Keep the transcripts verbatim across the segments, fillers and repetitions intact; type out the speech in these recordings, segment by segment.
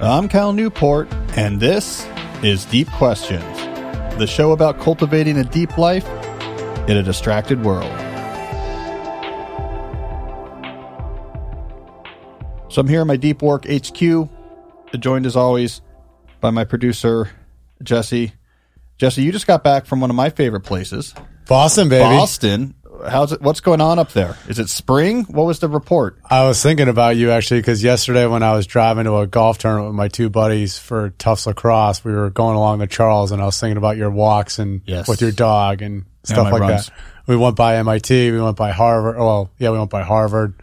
I'm Cal Newport, and this is Deep Questions, the show about cultivating a deep life in a distracted world. So I'm here in my Deep Work H Q, joined as always by my producer, Jesse. Jesse, you just got back from one of my favorite places. Boston, baby. Boston. How's it? What's going on up there? Is it spring? What was the report? I was thinking about you, actually, because yesterday when I was driving to a golf tournament with my two buddies for Tufts Lacrosse, we were going along the Charles, and I was thinking about your walks and yes. with your dog and stuff yeah, like runs. that. We went by M I T. We went by Harvard. Well, yeah, we went by Harvard.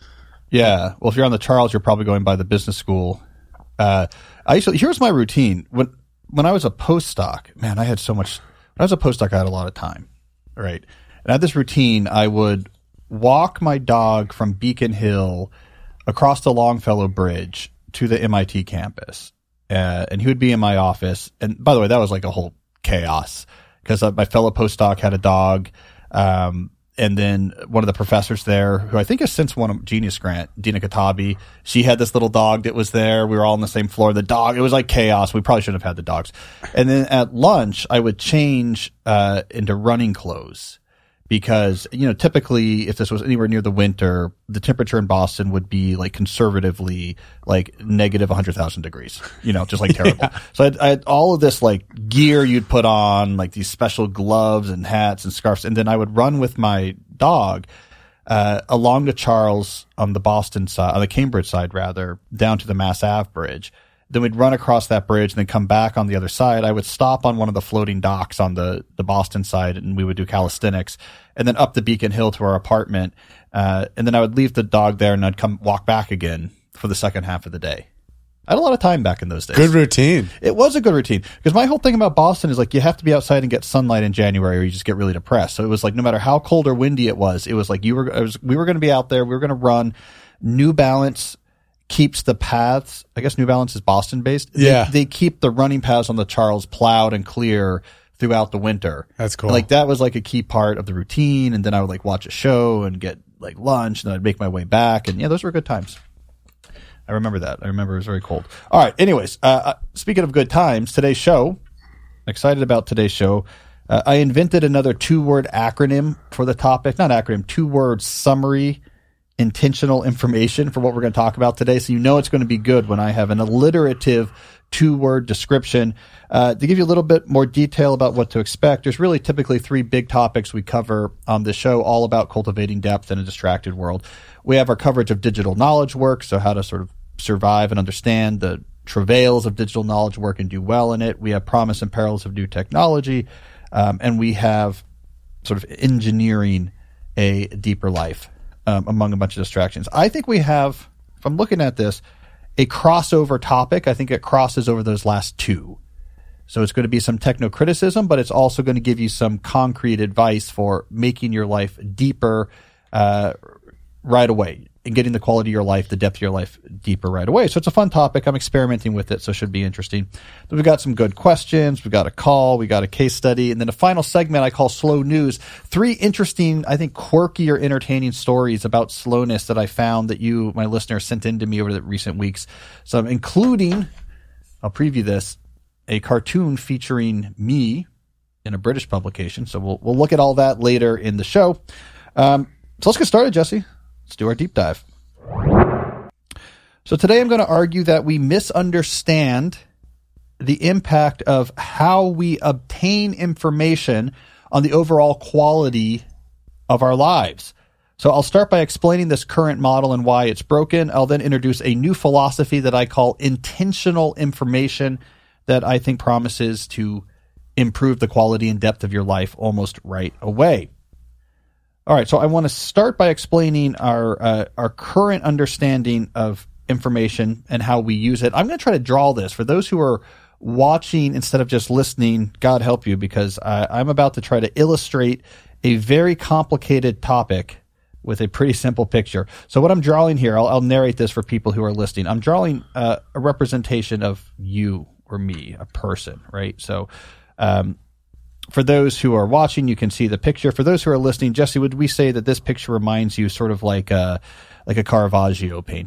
Yeah. Well, if you're on the Charles, you're probably going by the business school. Uh, I used to, here's my routine. When when I was a postdoc, man, I had so much. When I was a postdoc, I had a lot of time. Right. And I had this routine. I would walk my dog from Beacon Hill across the Longfellow Bridge to the M I T campus. Uh, and he would be in my office. And by the way, that was like a whole chaos because uh, my fellow postdoc had a dog. Um, and then one of the professors there, who I think has since won a Genius Grant, Dina Katabi, she had this little dog that was there. We were all on the same floor. The dog, it was like chaos. We probably shouldn't have had the dogs. And then at lunch, I would change uh, into running clothes. Because, you know, typically if this was anywhere near the winter, the temperature in Boston would be like conservatively like negative one hundred thousand degrees, you know, just like terrible. yeah. So I had, I had all of this like gear you'd put on, like these special gloves and hats and scarves. And then I would run with my dog uh, along the Charles on the Boston side, on the Cambridge side rather, down to the Mass Ave Bridge. Then we'd run across that bridge and then come back on the other side. I would stop on one of the floating docks on the, the Boston side and we would do calisthenics and then up the Beacon Hill to our apartment. Uh, and then I would leave the dog there and I'd come walk back again for the second half of the day. I had a lot of time back in those days. Good routine. It was a good routine because my whole thing about Boston is like you have to be outside and get sunlight in January or you just get really depressed. So it was like no matter how cold or windy it was, it was like you were, it was, we were going to be out there. We were going to run. New Balance keeps the paths. I guess New Balance is Boston based. Yeah. They, they keep the running paths on the Charles plowed and clear throughout the winter. That's cool. Like that was like a key part of the routine. And then I would like watch a show and get like lunch and then I'd make my way back. And yeah, those were good times. I remember that. I remember it was very cold. All right. Anyways, uh, speaking of good times, today's show, excited about today's show. Uh, I invented another two word acronym for the topic, not acronym, two word summary. Intentional information for what we're going to talk about today. So you know it's going to be good when I have an alliterative two-word description. Uh, to give you a little bit more detail about what to expect, there's really typically three big topics we cover on the show, all about cultivating depth in a distracted world. We have our coverage of digital knowledge work, so how to sort of survive and understand the travails of digital knowledge work and do well in it. We have promise and perils of new technology, um, and we have sort of engineering a deeper life. Um, among a bunch of distractions. I think we have, if I'm looking at this, a crossover topic. I think it crosses over those last two. So it's going to be some techno-criticism, but it's also going to give you some concrete advice for making your life deeper uh, right away and getting the quality of your life, the depth of your life deeper right away. So it's a fun topic. I'm experimenting with it, so it should be interesting. We've got some good questions. We've got a call. We got a case study. And then a final segment I call Slow News. Three interesting, I think, quirky or entertaining stories about slowness that I found that you, my listeners, sent in to me over the recent weeks. So including, I'll preview this, a cartoon featuring me in a British publication. So we'll we'll look at all that later in the show. Um, so let's get started, Jesse. Let's do our deep dive. So today I'm going to argue that we misunderstand the impact of how we obtain information on the overall quality of our lives. So I'll start by explaining this current model and why it's broken. I'll then introduce a new philosophy that I call intentional information that I think promises to improve the quality and depth of your life almost right away. All right, so I want to start by explaining our uh, our current understanding of information and how we use it. I'm going to try to draw this for those who are watching instead of just listening. God help you, because I, I'm about to try to illustrate a very complicated topic with a pretty simple picture. So what I'm drawing here, I'll, I'll narrate this for people who are listening. I'm drawing uh, a representation of you or me, a person, right? So um, for those who are watching, you can see the picture. For those who are listening, Jesse, would we say that this picture reminds you sort of like a, like a Caravaggio painting?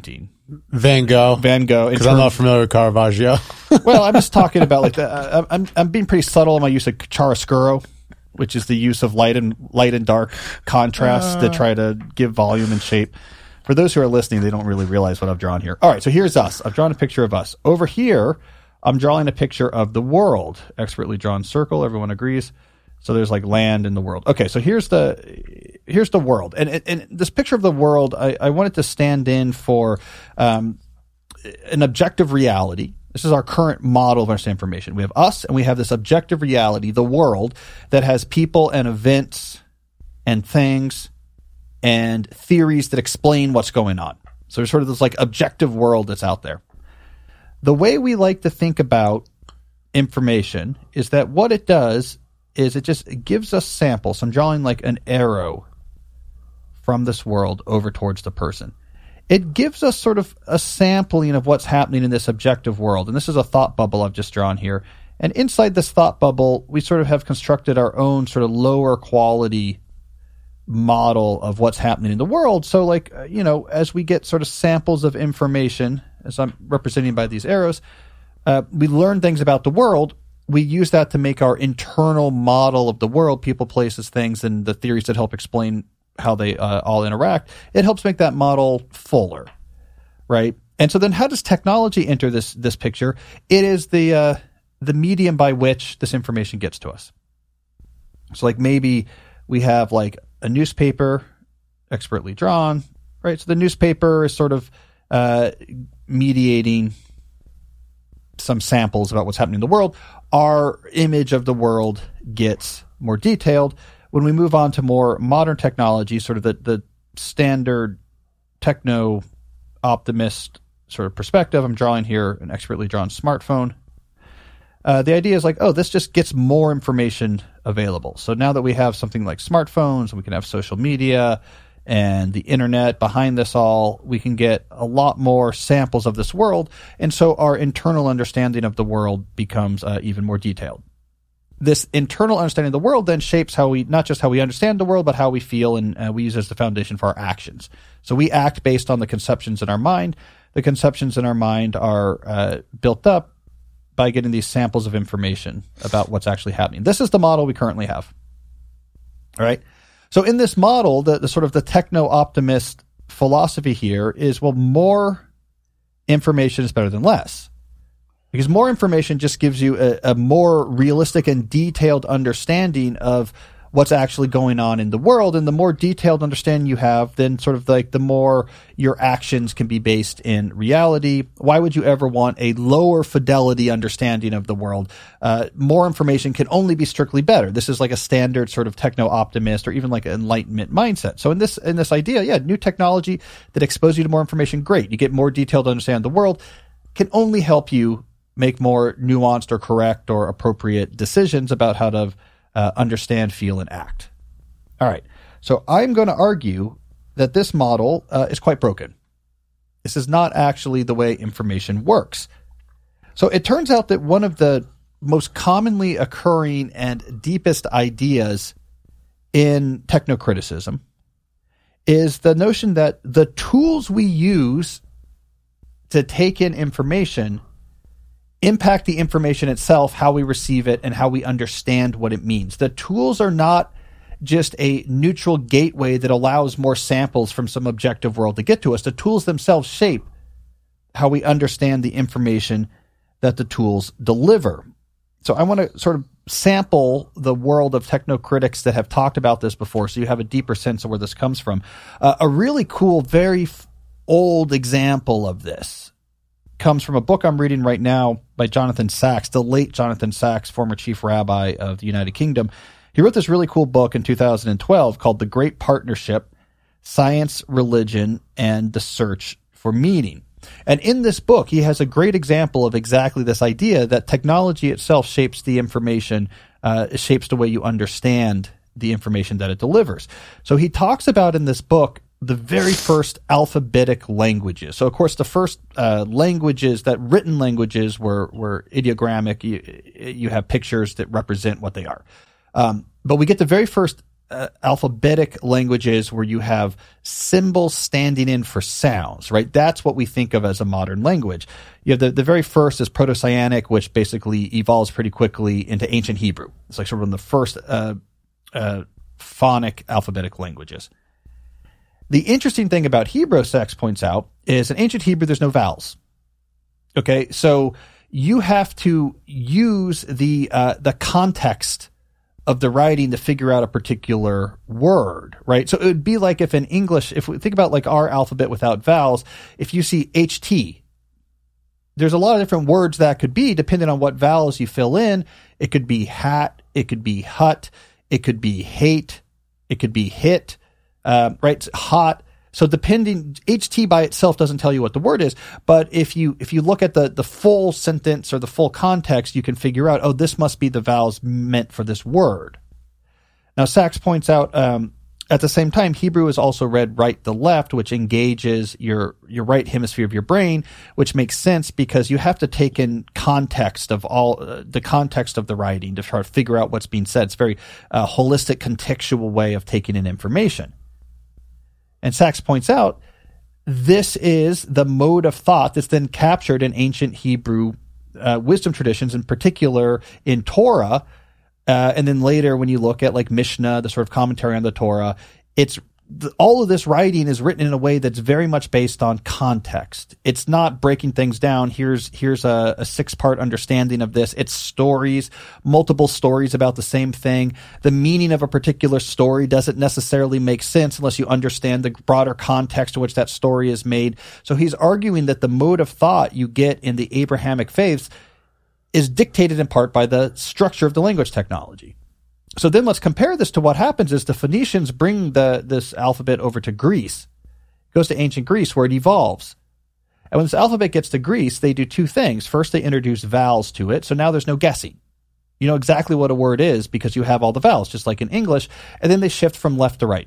Van Gogh. Van Gogh. in Because I'm terms- not familiar with Caravaggio. Well, I'm just talking about like the, uh, I'm I'm being pretty subtle in my use of chiaroscuro, which is the use of light and light and dark contrasts Uh. to try to give volume and shape. For those who are listening, they don't really realize what I've drawn here. All right, so here's us. I've drawn a picture of us. Over here, I'm drawing a picture of the world. Expertly drawn circle. Everyone agrees. So there's like land in the world. Okay, so here's the here's the world, and and, and this picture of the world, I, I wanted to stand in for um, an objective reality. This is our current model of understanding information. We have us, and we have this objective reality, the world, that has people and events and things and theories that explain what's going on. So there's sort of this like objective world that's out there. The way we like to think about information is that what it does is it just it gives us samples. So I'm drawing like an arrow from this world over towards the person. It gives us sort of a sampling of what's happening in this objective world. And this is a thought bubble I've just drawn here. And inside this thought bubble, we sort of have constructed our own sort of lower quality model of what's happening in the world. So like, uh, you know, as we get sort of samples of information, as I'm representing by these arrows, uh, we learn things about the world. We use that to make our internal model of the world, people, places, things, and the theories that help explain how they uh, all interact. It helps make that model fuller, right? And so then how does technology enter this this picture? It is the uh, the medium by which this information gets to us. So like maybe we have like a newspaper, expertly drawn, right? So the newspaper is sort of uh, mediating some samples about what's happening in the world. Our image of the world gets more detailed. When we move on to more modern technology, sort of the, the standard techno optimist sort of perspective, I'm drawing here an expertly drawn smartphone. Uh, the idea is like, oh, this just gets more information available. So now that we have something like smartphones and we can have social media and the internet behind this all, we can get a lot more samples of this world. And so our internal understanding of the world becomes uh, even more detailed. This internal understanding of the world then shapes how we, not just how we understand the world, but how we feel, and uh, we use it as the foundation for our actions. So we act based on the conceptions in our mind. The conceptions in our mind are uh, built up by getting these samples of information about what's actually happening. This is the model we currently have. All right. So in this model, the, the sort of the techno-optimist philosophy here is, well, more information is better than less. Because more information just gives you a, a more realistic and detailed understanding of what's actually going on in the world. And the more detailed understanding you have, then sort of like the more your actions can be based in reality. Why would you ever want a lower fidelity understanding of the world? Uh, more information can only be strictly better. This is like a standard sort of techno-optimist or even like an enlightenment mindset. So in this, in this idea, yeah, new technology that exposes you to more information, great. You get more detailed to understand the world, can only help you make more nuanced or correct or appropriate decisions about how to uh, understand, feel, and act. All right. So I'm going to argue that this model uh, is quite broken. This is not actually the way information works. So it turns out that one of the most commonly occurring and deepest ideas in technocriticism is the notion that the tools we use to take in information impact the information itself, how we receive it, and how we understand what it means. The tools are not just a neutral gateway that allows more samples from some objective world to get to us. The tools themselves shape how we understand the information that the tools deliver. So I want to sort of sample the world of technocritics that have talked about this before, so you have a deeper sense of where this comes from. Uh, a really cool, very f- old example of this comes from a book I'm reading right now by Jonathan Sacks, the late Jonathan Sacks, former chief rabbi of the United Kingdom. He wrote this really cool book in two thousand twelve called The Great Partnership, Science, Religion, and the Search for Meaning. And in this book, he has a great example of exactly this idea that technology itself shapes the information, uh, shapes the way you understand the information that it delivers. So he talks about in this book the very first alphabetic languages. So, of course, the first uh, languages, that written languages, were were ideogrammic. You, you have pictures that represent what they are. Um, but we get the very first uh, alphabetic languages where you have symbols standing in for sounds, right? That's what we think of as a modern language. You have the, the very first is Proto-Cyanic, which basically evolves pretty quickly into Ancient Hebrew. It's like sort of one of the first uh, uh, phonic alphabetic languages. The interesting thing about Hebrew, Sachs points out, is in Ancient Hebrew, there's no vowels. Okay, so you have to use the uh, the context of the writing to figure out a particular word, right? So it would be like if in English, if we think about like our alphabet without vowels, if you see H T, there's a lot of different words that could be depending on what vowels you fill in. It could be hat, it could be hut, it could be hate, it could be hit, uh, right? Hot. So depending, H T by itself doesn't tell you what the word is, but if you if you look at the, the full sentence or the full context, you can figure out, oh, this must be the vowels meant for this word. Now, Sachs points out, um, at the same time, Hebrew is also read right to left, which engages your your right hemisphere of your brain, which makes sense because you have to take in context of all uh, the context of the writing to try to figure out what's being said. It's a very uh, holistic, contextual way of taking in information. And Sachs points out, this is the mode of thought that's then captured in ancient Hebrew uh, wisdom traditions, in particular in Torah. Uh, and then later when you look at like Mishnah, the sort of commentary on the Torah, it's the, all of this writing is written in a way that's very much based on context. It's not breaking things down. Here's here's a, a six-part understanding of this. It's stories, multiple stories about the same thing. The meaning of a particular story doesn't necessarily make sense unless you understand the broader context in which that story is made. So he's arguing that the mode of thought you get in the Abrahamic faiths is dictated in part by the structure of the language technology. So then let's compare this to what happens is the Phoenicians bring the this alphabet over to Greece. It goes to ancient Greece where it evolves. And when this alphabet gets to Greece, they do two things. First, they introduce vowels to it, so now there's no guessing. You know exactly what a word is because you have all the vowels, just like in English, and then they shift from left to right.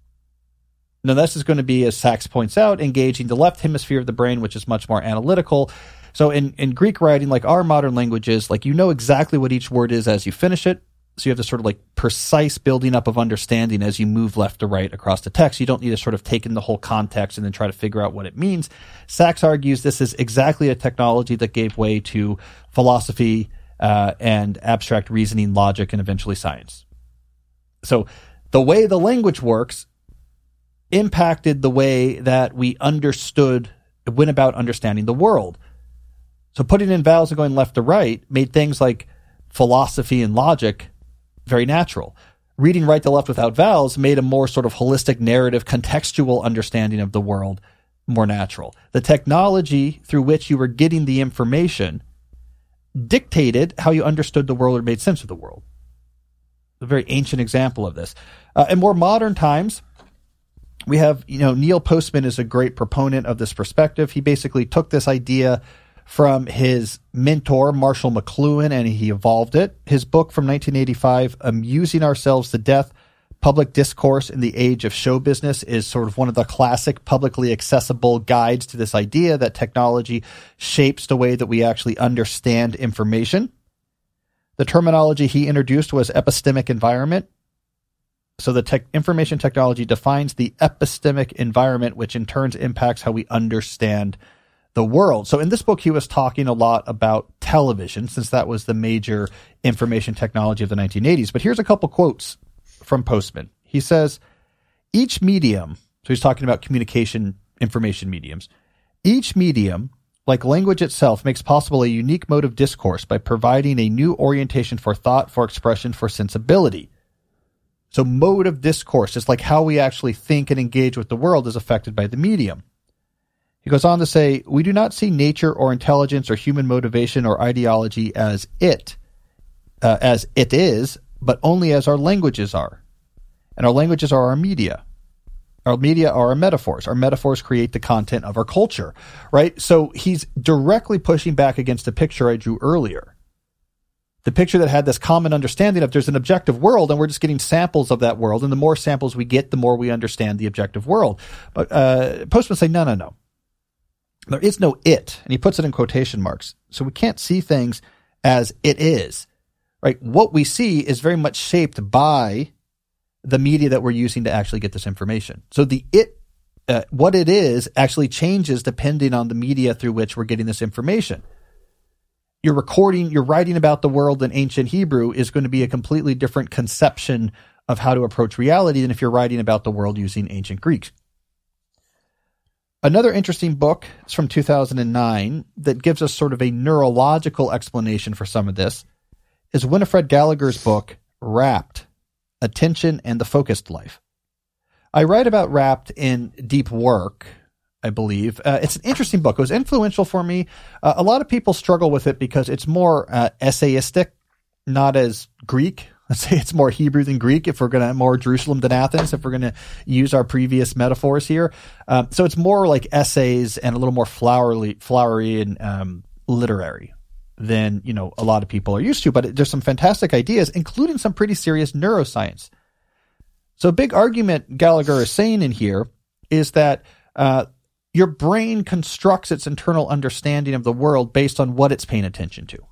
Now, this is going to be, as Sachs points out, engaging the left hemisphere of the brain, which is much more analytical. So in, in Greek writing, like our modern languages, like you know exactly what each word is as you finish it. So you have this sort of like precise building up of understanding as you move left to right across the text. You don't need to sort of take in the whole context and then try to figure out what it means. Sachs argues this is exactly a technology that gave way to philosophy uh, and abstract reasoning, logic, and eventually science. So the way the language works impacted the way that we understood, went about understanding the world. So putting in vowels and going left to right made things like philosophy and logic very natural. Reading right to left without vowels made a more sort of holistic narrative, contextual understanding of the world more natural. The technology through which you were getting the information dictated how you understood the world or made sense of the world. A very ancient example of this. Uh, in more modern times, we have, you know, Neil Postman is a great proponent of this perspective. He basically took this idea from his mentor, Marshall McLuhan, and he evolved it. His book from nineteen eighty-five, Amusing Ourselves to Death, Public Discourse in the Age of Show Business, is sort of one of the classic publicly accessible guides to this idea that technology shapes the way that we actually understand information. The terminology he introduced was epistemic environment. So the tech, information technology defines the epistemic environment, which in turn impacts how we understand the world. So in this book, he was talking a lot about television, since that was the major information technology of the nineteen eighties. But here's a couple quotes from Postman. He says, each medium, so he's talking about communication information mediums, each medium, like language itself, makes possible a unique mode of discourse by providing a new orientation for thought, for expression, for sensibility. So mode of discourse, just like how we actually think and engage with the world, is affected by the medium. He goes on to say, we do not see nature or intelligence or human motivation or ideology as it, uh, as it is, but only as our languages are. And our languages are our media. Our media are our metaphors. Our metaphors create the content of our culture, right? So he's directly pushing back against the picture I drew earlier. The picture that had this common understanding of there's an objective world and we're just getting samples of that world. And the more samples we get, the more we understand the objective world. But uh, Postman say, no, no, no. There is no it, and he puts it in quotation marks. So we can't see things as it is, right? What we see is very much shaped by the media that we're using to actually get this information. So the it, uh, what it is actually changes depending on the media through which we're getting this information. You're recording, you're writing about the world in ancient Hebrew is going to be a completely different conception of how to approach reality than if you're writing about the world using ancient Greek. Another interesting book is from two thousand nine that gives us sort of a neurological explanation for some of this is Winifred Gallagher's book, Wrapped, Attention and the Focused Life. I write about Wrapped in Deep Work, I believe. Uh, it's an interesting book. It was influential for me. Uh, a lot of people struggle with it because it's more uh, essayistic, not as Greek. Let's say it's more Hebrew than Greek if we're going to, more Jerusalem than Athens, if we're going to use our previous metaphors here. Um, so it's more like essays and a little more flowery, flowery and um, literary than, you know, a lot of people are used to. But it, there's some fantastic ideas, including some pretty serious neuroscience. So a big argument Gallagher is saying in here is that uh, your brain constructs its internal understanding of the world based on what it's paying attention to.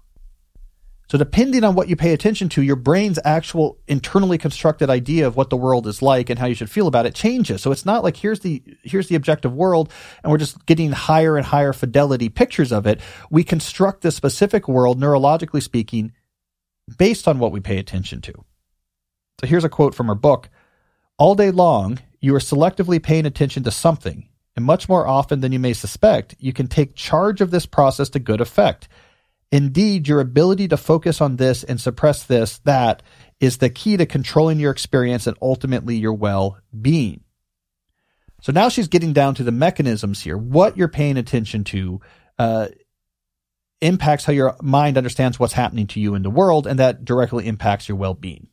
So depending on what you pay attention to, your brain's actual internally constructed idea of what the world is like and how you should feel about it changes. So it's not like here's the here's the objective world and we're just getting higher and higher fidelity pictures of it. We construct this specific world, neurologically speaking, based on what we pay attention to. So here's a quote from her book. All day long, you are selectively paying attention to something, and much more often than you may suspect, you can take charge of this process to good effect. Indeed, your ability to focus on this and suppress this, that, is the key to controlling your experience and ultimately your well-being. So now she's getting down to the mechanisms here. What you're paying attention to uh, impacts how your mind understands what's happening to you in the world, and that directly impacts your well-being.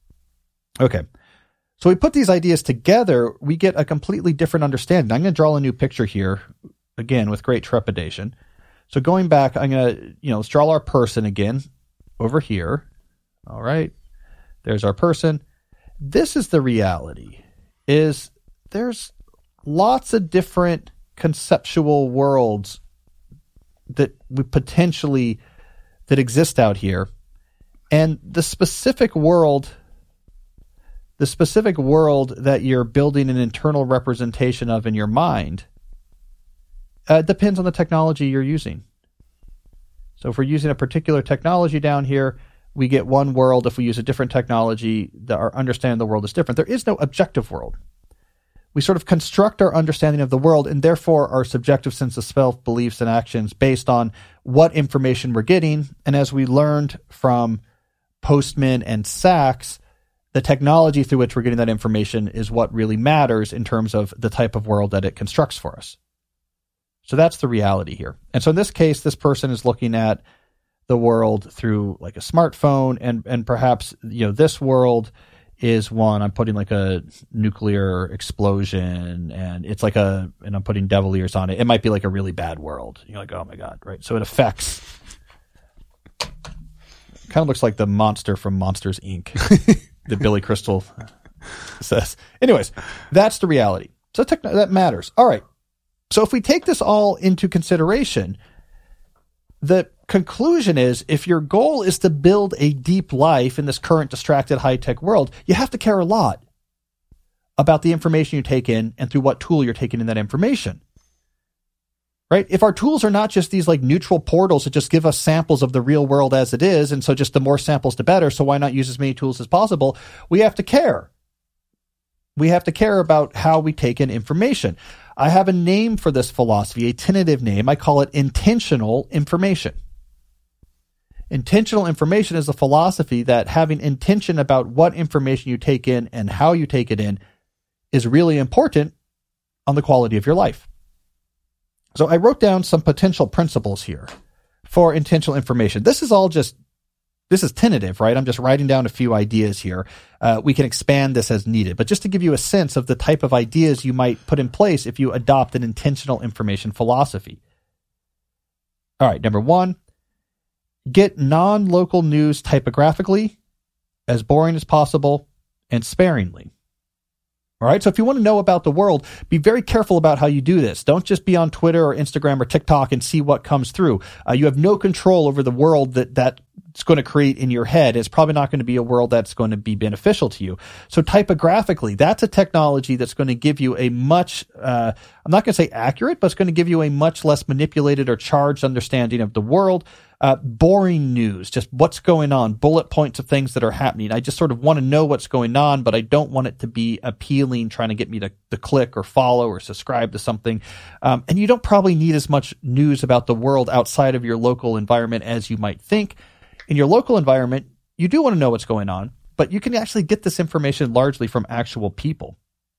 Okay. So we put these ideas together, we get a completely different understanding. I'm going to draw a new picture here, again, with great trepidation. So going back, I'm going to, you know, let's draw our person again over here. All right. There's our person. This is the reality, is there's lots of different conceptual worlds that we potentially, that exist out here. And the specific world, the specific world that you're building an internal representation of in your mind Uh, depends on the technology you're using. So if we're using a particular technology down here, we get one world. If we use a different technology, the, our understanding of the world is different. There is no objective world. We sort of construct our understanding of the world and therefore our subjective sense of self, beliefs, and actions based on what information we're getting. And as we learned from Postman and Sachs, the technology through which we're getting that information is what really matters in terms of the type of world that it constructs for us. So that's the reality here. And so in this case, this person is looking at the world through like a smartphone, and, and perhaps, you know, this world is one, I'm putting like a nuclear explosion and it's like a, and I'm putting devil ears on it. It might be like a really bad world. You're like, oh my God, right? So it affects, kind of looks like the monster from Monsters, Incorporated that Billy Crystal says. Anyways, that's the reality. So tech- that matters. All right. So if we take this all into consideration, the conclusion is if your goal is to build a deep life in this current distracted high-tech world, you have to care a lot about the information you take in and through what tool you're taking in that information. Right? If our tools are not just these like neutral portals that just give us samples of the real world as it is, and so just the more samples the better, so why not use as many tools as possible? We have to care. We have to care about how we take in information. I have a name for this philosophy, a tentative name. I call it intentional information. Intentional information is a philosophy that having intention about what information you take in and how you take it in is really important on the quality of your life. So I wrote down some potential principles here for intentional information. This is all just This is tentative, right? I'm just writing down a few ideas here. Uh, we can expand this as needed, but just to give you a sense of the type of ideas you might put in place if you adopt an intentional information philosophy. All right, number one, get non-local news typographically, as boring as possible, and sparingly. All right, so if you want to know about the world, be very careful about how you do this. Don't just be on Twitter or Instagram or TikTok and see what comes through. Uh, you have no control over the world that that it's going to create in your head is probably not going to be a world that's going to be beneficial to you. So typographically, that's a technology that's going to give you a much, uh, I'm not going to say accurate, but it's going to give you a much less manipulated or charged understanding of the world. Uh, boring news, just what's going on, bullet points of things that are happening. I just sort of want to know what's going on, but I don't want it to be appealing, trying to get me to, to click or follow or subscribe to something. Um, and you don't probably need as much news about the world outside of your local environment as you might think. In your local environment, you do want to know what's going on, but you can actually get this information largely from actual people.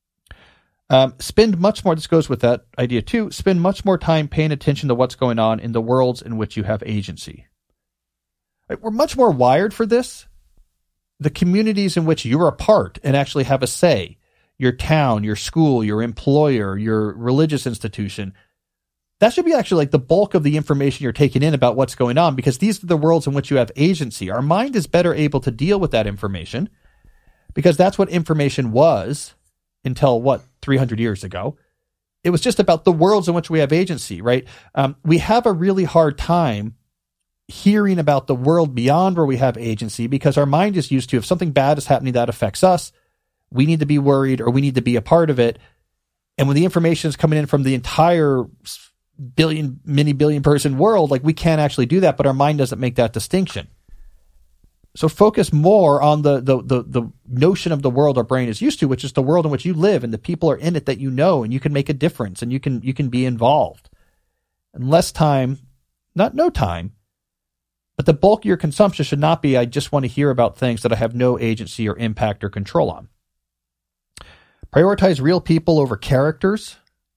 Um, spend much more, this goes with that idea too, spend much more time paying attention to what's going on in the worlds in which you have agency. Right? We're much more wired for this. The communities in which you're a part and actually have a say, your town, your school, your employer, your religious institution, that should be actually like the bulk of the information you're taking in about what's going on, because these are the worlds in which you have agency. Our mind is better able to deal with that information because that's what information was until what, three hundred years ago. It was just about the worlds in which we have agency, right? Um, we have a really hard time hearing about the world beyond where we have agency because our mind is used to, if something bad is happening that affects us, we need to be worried or we need to be a part of it. And when the information is coming in from the entire billion, many billion person world, like we can't actually do that, but our mind doesn't make that distinction. So focus more on the, the the the notion of the world our brain is used to, which is the world in which you live and the people are in it that you know, and you can make a difference and you can you can be involved. And less time, not no time, but the bulk of your consumption should not be, I just want to hear about things that I have no agency or impact or control on. Prioritize real people over characters.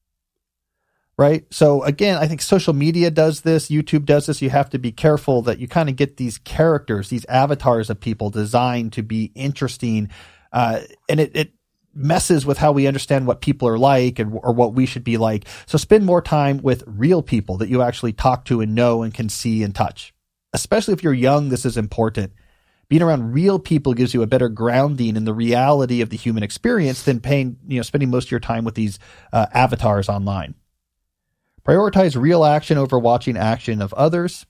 Right. So again, I think social media does this. YouTube does this. You have to be careful that you kind of get these characters, these avatars of people designed to be interesting. Uh, and it, it messes with how we understand what people are like and, or what we should be like. So spend more time with real people that you actually talk to and know and can see and touch. Especially if you're young, this is important. Being around real people gives you a better grounding in the reality of the human experience than paying, you know, spending most of your time with these uh, avatars online. Prioritize real action over watching action of others.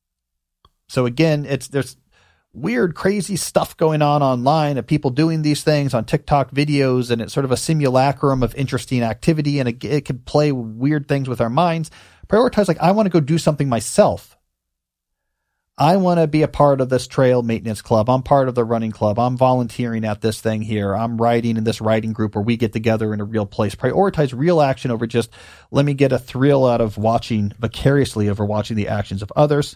So again, it's there's weird, crazy stuff going on online of people doing these things on TikTok videos, and it's sort of a simulacrum of interesting activity, and it, it can play weird things with our minds. Prioritize, like, I want to go do something myself. I want to be a part of this trail maintenance club. I'm part of the running club. I'm volunteering at this thing here. I'm riding in this riding group where we get together in a real place. Prioritize real action over just, let me get a thrill out of watching vicariously over watching the actions of others.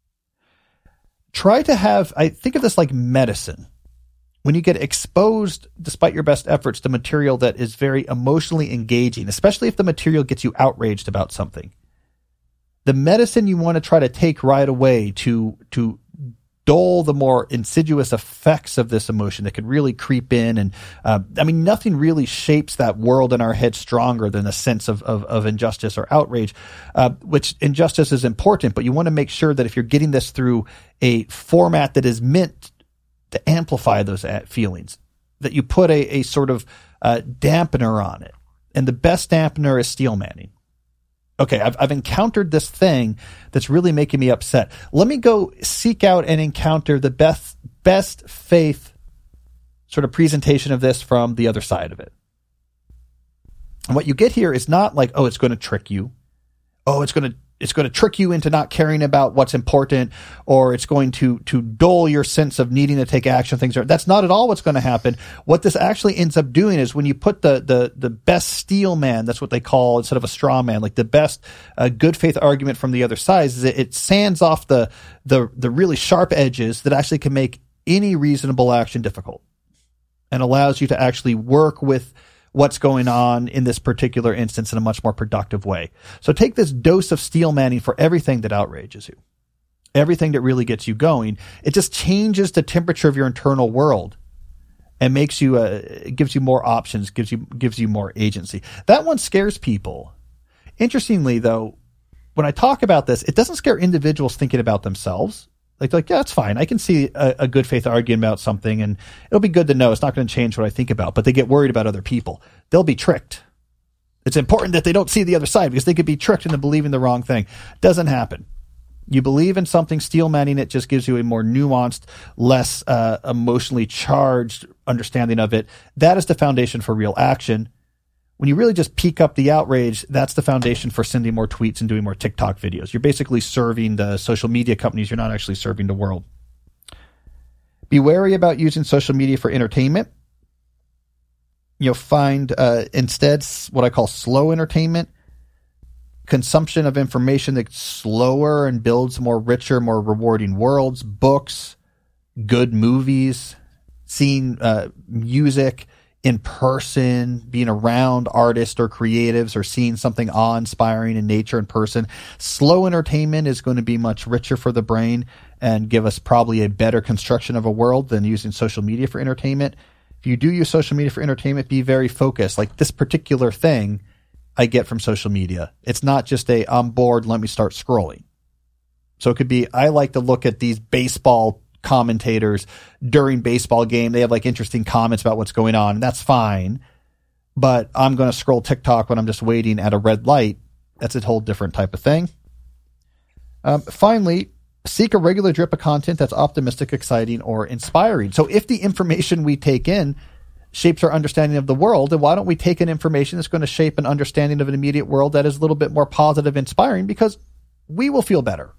Try to have, I think of this like medicine. When you get exposed, despite your best efforts, to material that is very emotionally engaging, especially if the material gets you outraged about something. The medicine you want to try to take right away to to dull the more insidious effects of this emotion that could really creep in. And uh, I mean, nothing really shapes that world in our head stronger than a sense of, of, of injustice or outrage, uh, which injustice is important, but you want to make sure that if you're getting this through a format that is meant to amplify those feelings, that you put a, a sort of uh, dampener on it. And the best dampener is steel manning. Okay, I've, I've encountered this thing that's really making me upset. Let me go seek out and encounter the best, best faith sort of presentation of this from the other side of it. And what you get here is not like, oh, it's going to trick you. Oh, it's going to it's going to trick you into not caring about what's important, or it's going to to dull your sense of needing to take action. Things are, that's not at all what's going to happen. What this actually ends up doing is when you put the the the best steel man, that's what they call, instead of a straw man, like the best uh, good faith argument from the other side, is it, it sands off the the the really sharp edges that actually can make any reasonable action difficult, and allows you to actually work with what's going on in this particular instance in a much more productive way. So take this dose of steel manning for everything that outrages you, everything that really gets you going. It just changes the temperature of your internal world and makes you, uh, gives you more options, gives you, gives you more agency. That one scares people. Interestingly, though, when I talk about this, it doesn't scare individuals thinking about themselves. Like, like, yeah, that's fine. I can see a, a good faith argument about something, and it'll be good to know. It's not going to change what I think about, but they get worried about other people. They'll be tricked. It's important that they don't see the other side because they could be tricked into believing the wrong thing. Doesn't happen. You believe in something, steel manning it just gives you a more nuanced, less uh, emotionally charged understanding of it. That is the foundation for real action. When you really just peak up the outrage, that's the foundation for sending more tweets and doing more TikTok videos. You're basically serving the social media companies. You're not actually serving the world. Be wary about using social media for entertainment. You'll find uh, instead what I call slow entertainment. Consumption of information that's slower and builds more richer, more rewarding worlds, books, good movies, seeing uh, music in person, being around artists or creatives, or seeing something awe-inspiring in nature in person. Slow entertainment is going to be much richer for the brain and give us probably a better construction of a world than using social media for entertainment. If you do use social media for entertainment, be very focused. Like this particular thing I get from social media. It's not just a, I'm bored, let me start scrolling. So it could be, I like to look at these baseball commentators during baseball game. They have like interesting comments about what's going on, and that's fine. But I'm going to scroll TikTok when I'm just waiting at a red light. That's a whole different type of thing. Um, finally, seek a regular drip of content that's optimistic, exciting, or inspiring. So if the information we take in shapes our understanding of the world, then why don't we take in information that's going to shape an understanding of an immediate world that is a little bit more positive, inspiring, because we will feel better.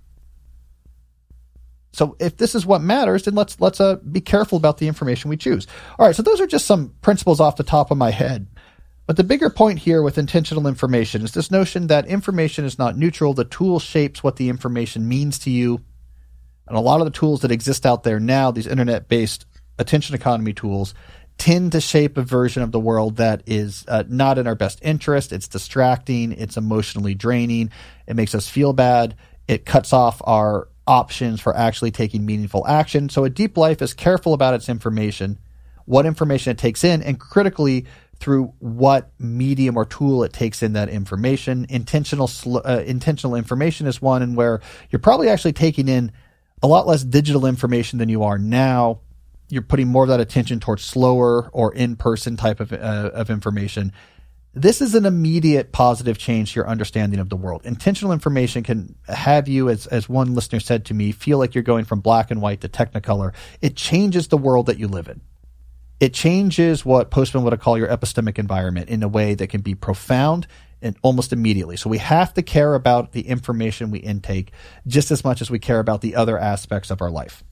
So if this is what matters, then let's let's uh, be careful about the information we choose. All right, so those are just some principles off the top of my head. But the bigger point here with intentional information is this notion that information is not neutral. The tool shapes what the information means to you. And a lot of the tools that exist out there now, these internet-based attention economy tools, tend to shape a version of the world that is uh, not in our best interest. It's distracting. It's emotionally draining. It makes us feel bad. It cuts off our options for actually taking meaningful action. So a deep life is careful about its information, what information it takes in, and critically through what medium or tool it takes in that information. Intentional uh, intentional information is one in where you're probably actually taking in a lot less digital information than you are now. You're putting more of that attention towards slower or in-person type of, uh, of information. This is an immediate positive change to your understanding of the world. Intentional information can have you, as, as one listener said to me, feel like you're going from black and white to technicolor. It changes the world that you live in. It changes what Postman would call your epistemic environment in a way that can be profound and almost immediately. So we have to care about the information we intake just as much as we care about the other aspects of our life.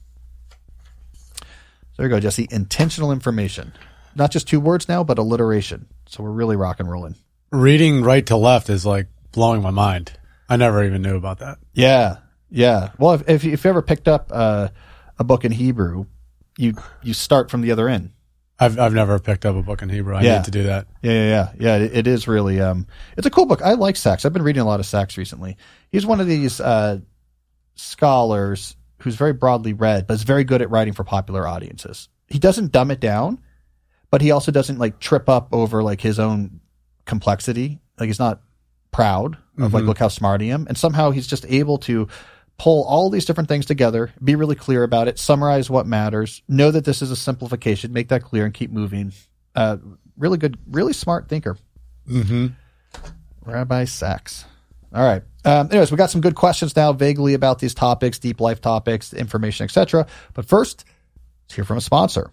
So there you go, Jesse. Intentional information. Not just two words now, but alliteration. So we're really rock and rolling. Reading right to left is like blowing my mind. I never even knew about that. Yeah, yeah. Well, if if, if you ever picked up uh, a book in Hebrew, you you start from the other end. I've I've never picked up a book in Hebrew. I yeah. need to do that. Yeah, yeah, yeah. Yeah, it, it is really. Um, it's a cool book. I like Sachs. I've been reading a lot of Sachs recently. He's one of these uh, scholars who's very broadly read, but is very good at writing for popular audiences. He doesn't dumb it down, but he also doesn't like trip up over like his own complexity. Like he's not proud of mm-hmm. like, look how smart I am. And somehow he's just able to pull all these different things together, be really clear about it, summarize what matters, know that this is a simplification, make that clear and keep moving. Uh, really good, really smart thinker. Mm-hmm. Rabbi Sachs. All right. Um, anyways, we got some good questions now vaguely about these topics, deep life topics, information, et cetera. But first, let's hear from a sponsor.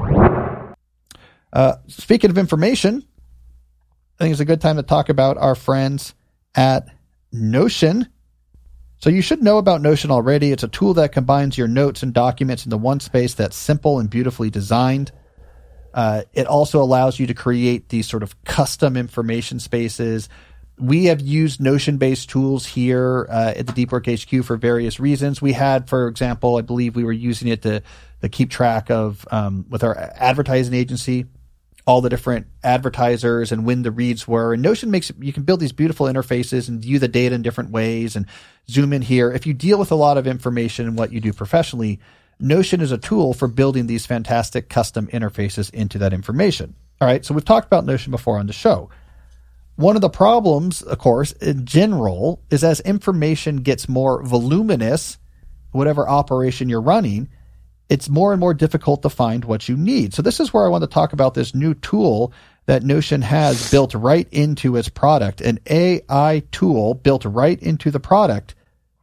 Uh, speaking of information, I think it's a good time to talk about our friends at Notion. So you should know about Notion already. It's a tool that combines your notes and documents into one space that's simple and beautifully designed. Uh, it also allows you to create these sort of custom information spaces. We have used Notion-based tools here uh, at the Deep Work H Q for various reasons. We had, for example, I believe we were using it to, to keep track of, um, with our advertising agency, all the different advertisers and when the reads were. And Notion makes, you can build these beautiful interfaces and view the data in different ways and zoom in here. If you deal with a lot of information in what you do professionally, Notion is a tool for building these fantastic custom interfaces into that information. All right. So we've talked about Notion before on the show. One of the problems, of course, in general, is as information gets more voluminous, whatever operation you're running, it's more and more difficult to find what you need. So this is where I want to talk about this new tool that Notion has built right into its product, an A I tool built right into the product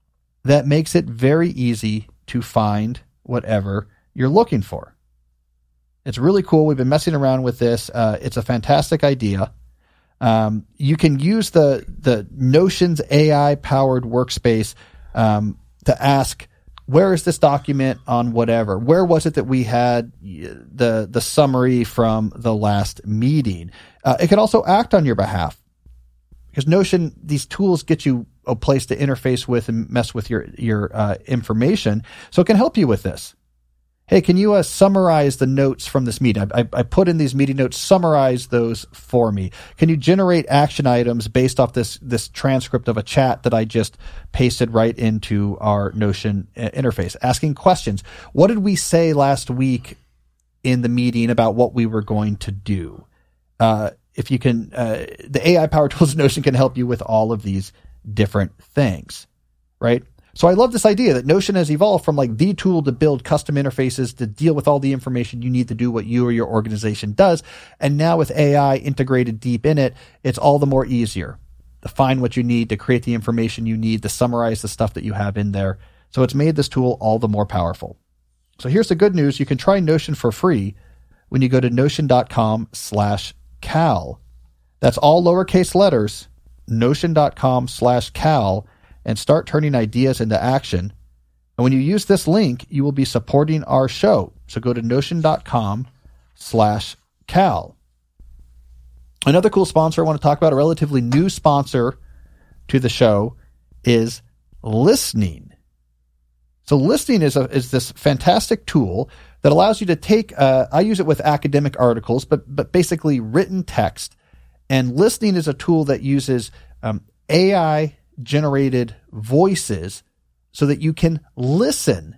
that makes it very easy to find whatever you're looking for. It's really cool. We've been messing around with this. Uh, it's a fantastic idea. Um, you can use the the Notion's A I-powered workspace um, to ask, where is this document on whatever? Where was it that we had the the summary from the last meeting? Uh, it can also act on your behalf. Because Notion, these tools get you a place to interface with and mess with your your uh, information, so it can help you with this. Hey, can you uh, summarize the notes from this meeting? I, I, I put in these meeting notes. Summarize those for me. Can you generate action items based off this this transcript of a chat that I just pasted right into our Notion uh, interface? Asking questions. What did we say last week in the meeting about what we were going to do? Uh, If you can, uh, the A I-powered tools in Notion can help you with all of these different things, right? So I love this idea that Notion has evolved from like the tool to build custom interfaces to deal with all the information you need to do what you or your organization does. And now with A I integrated deep in it, it's all the more easier to find what you need, to create the information you need, to summarize the stuff that you have in there. So it's made this tool all the more powerful. So here's the good news. You can try Notion for free when you go to notion.com slash Cal. That's all lowercase letters, notion.com slash Cal, and start turning ideas into action. And when you use this link, you will be supporting our show. So go to notion.com slash Cal. Another cool sponsor I want to talk about, a relatively new sponsor to the show, is Listening. So Listening is a, is this fantastic tool that allows you to take, uh, I use it with academic articles, but but basically written text. And Listening is a tool that uses um, A I-generated voices so that you can listen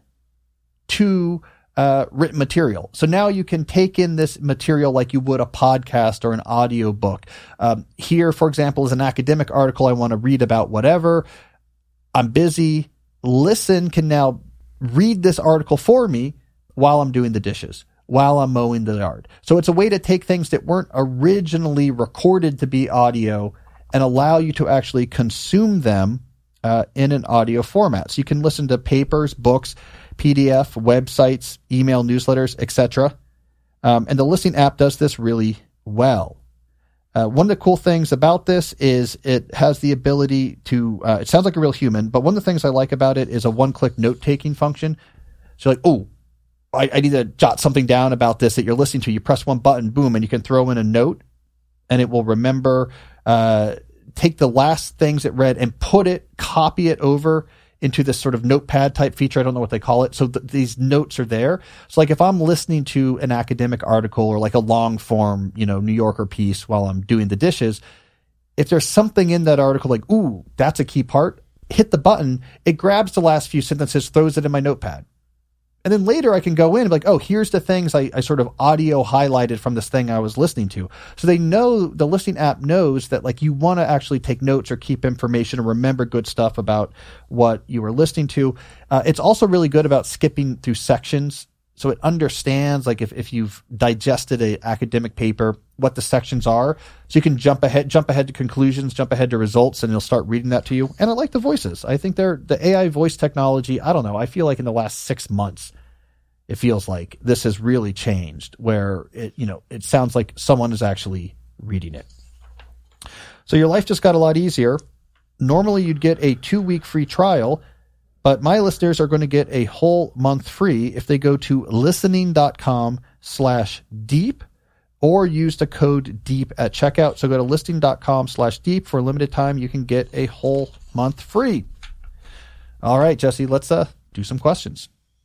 to uh, written material. So now you can take in this material like you would a podcast or an audio book. Um, here, for example, is an academic article I want to read about whatever. I'm busy. Listen can now read this article for me while I'm doing the dishes, while I'm mowing the yard. So it's a way to take things that weren't originally recorded to be audio and allow you to actually consume them uh, in an audio format. So you can listen to papers, books, P D F, websites, email newsletters, et cetera. Um, and the Listening app does this really well. Uh, one of the cool things about this is it has the ability to, uh, it sounds like a real human, but one of the things I like about it is a one-click note-taking function. So like, oh, I, I need to jot something down about this that you're listening to. You press one button, boom, and you can throw in a note, and it will remember, uh, take the last things it read and put it, copy it over into this sort of notepad type feature. I don't know what they call it. So th- these notes are there. So like if I'm listening to an academic article or like a long form, you know, New Yorker piece while I'm doing the dishes, if there's something in that article like, ooh, that's a key part, hit the button, it grabs the last few sentences, throws it in my notepad. And then later I can go in and be like, oh, here's the things I, I sort of audio highlighted from this thing I was listening to. So they know, the Listening app knows that like you want to actually take notes or keep information and remember good stuff about what you were listening to. Uh, it's also really good about skipping through sections. So it understands like if, if you've digested a academic paper, what the sections are. So you can jump ahead, jump ahead to conclusions, jump ahead to results, and it'll start reading that to you. And I like the voices. I think they're the A I voice technology. I don't know. I feel like in the last six months, it feels like this has really changed where it, you know, it sounds like someone is actually reading it. So your life just got a lot easier. Normally you'd get a two week free trial, but my listeners are going to get a whole month free if they go to listening.com slash deep or use the code deep at checkout. So go to listening.com slash deep for a limited time. You can get a whole month free. All right, Jesse, let's uh, do some questions.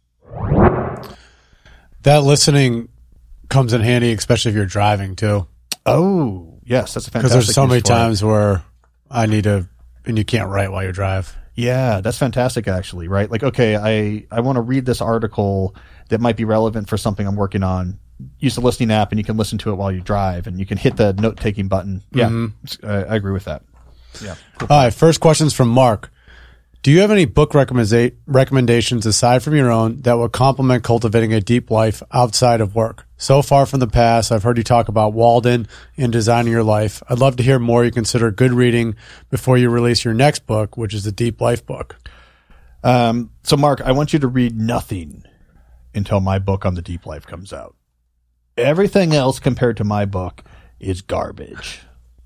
That listening comes in handy, especially if you're driving too. Oh, yes, that's a fantastic. Because there's so many use for it. times where I need to, and you can't write while you drive. Yeah, that's fantastic, actually, right? Like, okay, I, I want to read this article that might be relevant for something I'm working on. Use the Listening app, and you can listen to it while you drive, and you can hit the note-taking button. Yeah, mm-hmm. I, I agree with that. Yeah. Cool. All right, first question's from Mark. Do you have any book recommenda- recommendations aside from your own that will complement cultivating a deep life outside of work? So far from the past, I've heard you talk about Walden and designing your life. I'd love to hear more you consider good reading before you release your next book, which is the Deep Life book. Um, so, Mark, I want you to read nothing until my book on the deep life comes out. Everything else compared to my book is garbage.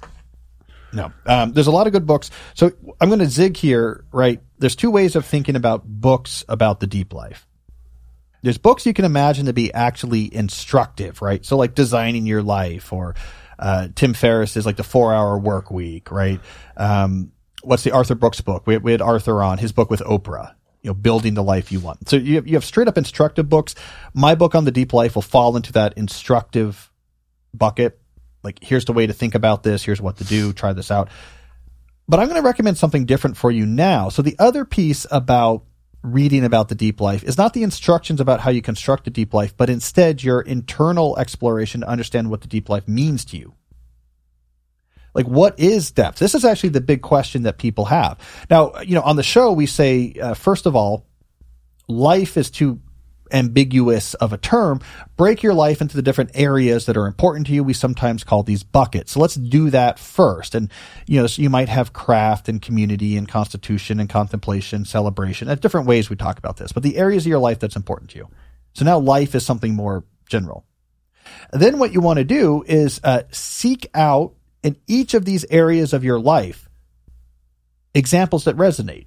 No, um, there's a lot of good books. So I'm going to zig here, right? There's two ways of thinking about books about the deep life. There's books you can imagine to be actually instructive, right? So like Designing Your Life, or uh, Tim Ferriss is like the four hour work week, right? Um, what's the Arthur Brooks book? We, we had Arthur on his book with Oprah, you know, Building the Life You Want. So you have, you have straight up instructive books. My book on the deep life will fall into that instructive bucket. Like, here's the way to think about this. Here's what to do. Try this out. But I'm going to recommend something different for you now. So the other piece about reading about the deep life is not the instructions about how you construct the deep life, but instead your internal exploration to understand what the deep life means to you. Like, what is depth? This is actually the big question that people have. Now, you know, on the show, we say, uh, first of all, life is too ambiguous of a term. Break your life into the different areas that are important to you. We sometimes call these buckets. So let's do that first. And, you know, so you might have craft and community and constitution and contemplation, celebration, at different ways we talk about this, but the areas of your life that's important to you. So now life is something more general. Then what you want to do is uh, seek out in each of these areas of your life examples that resonate.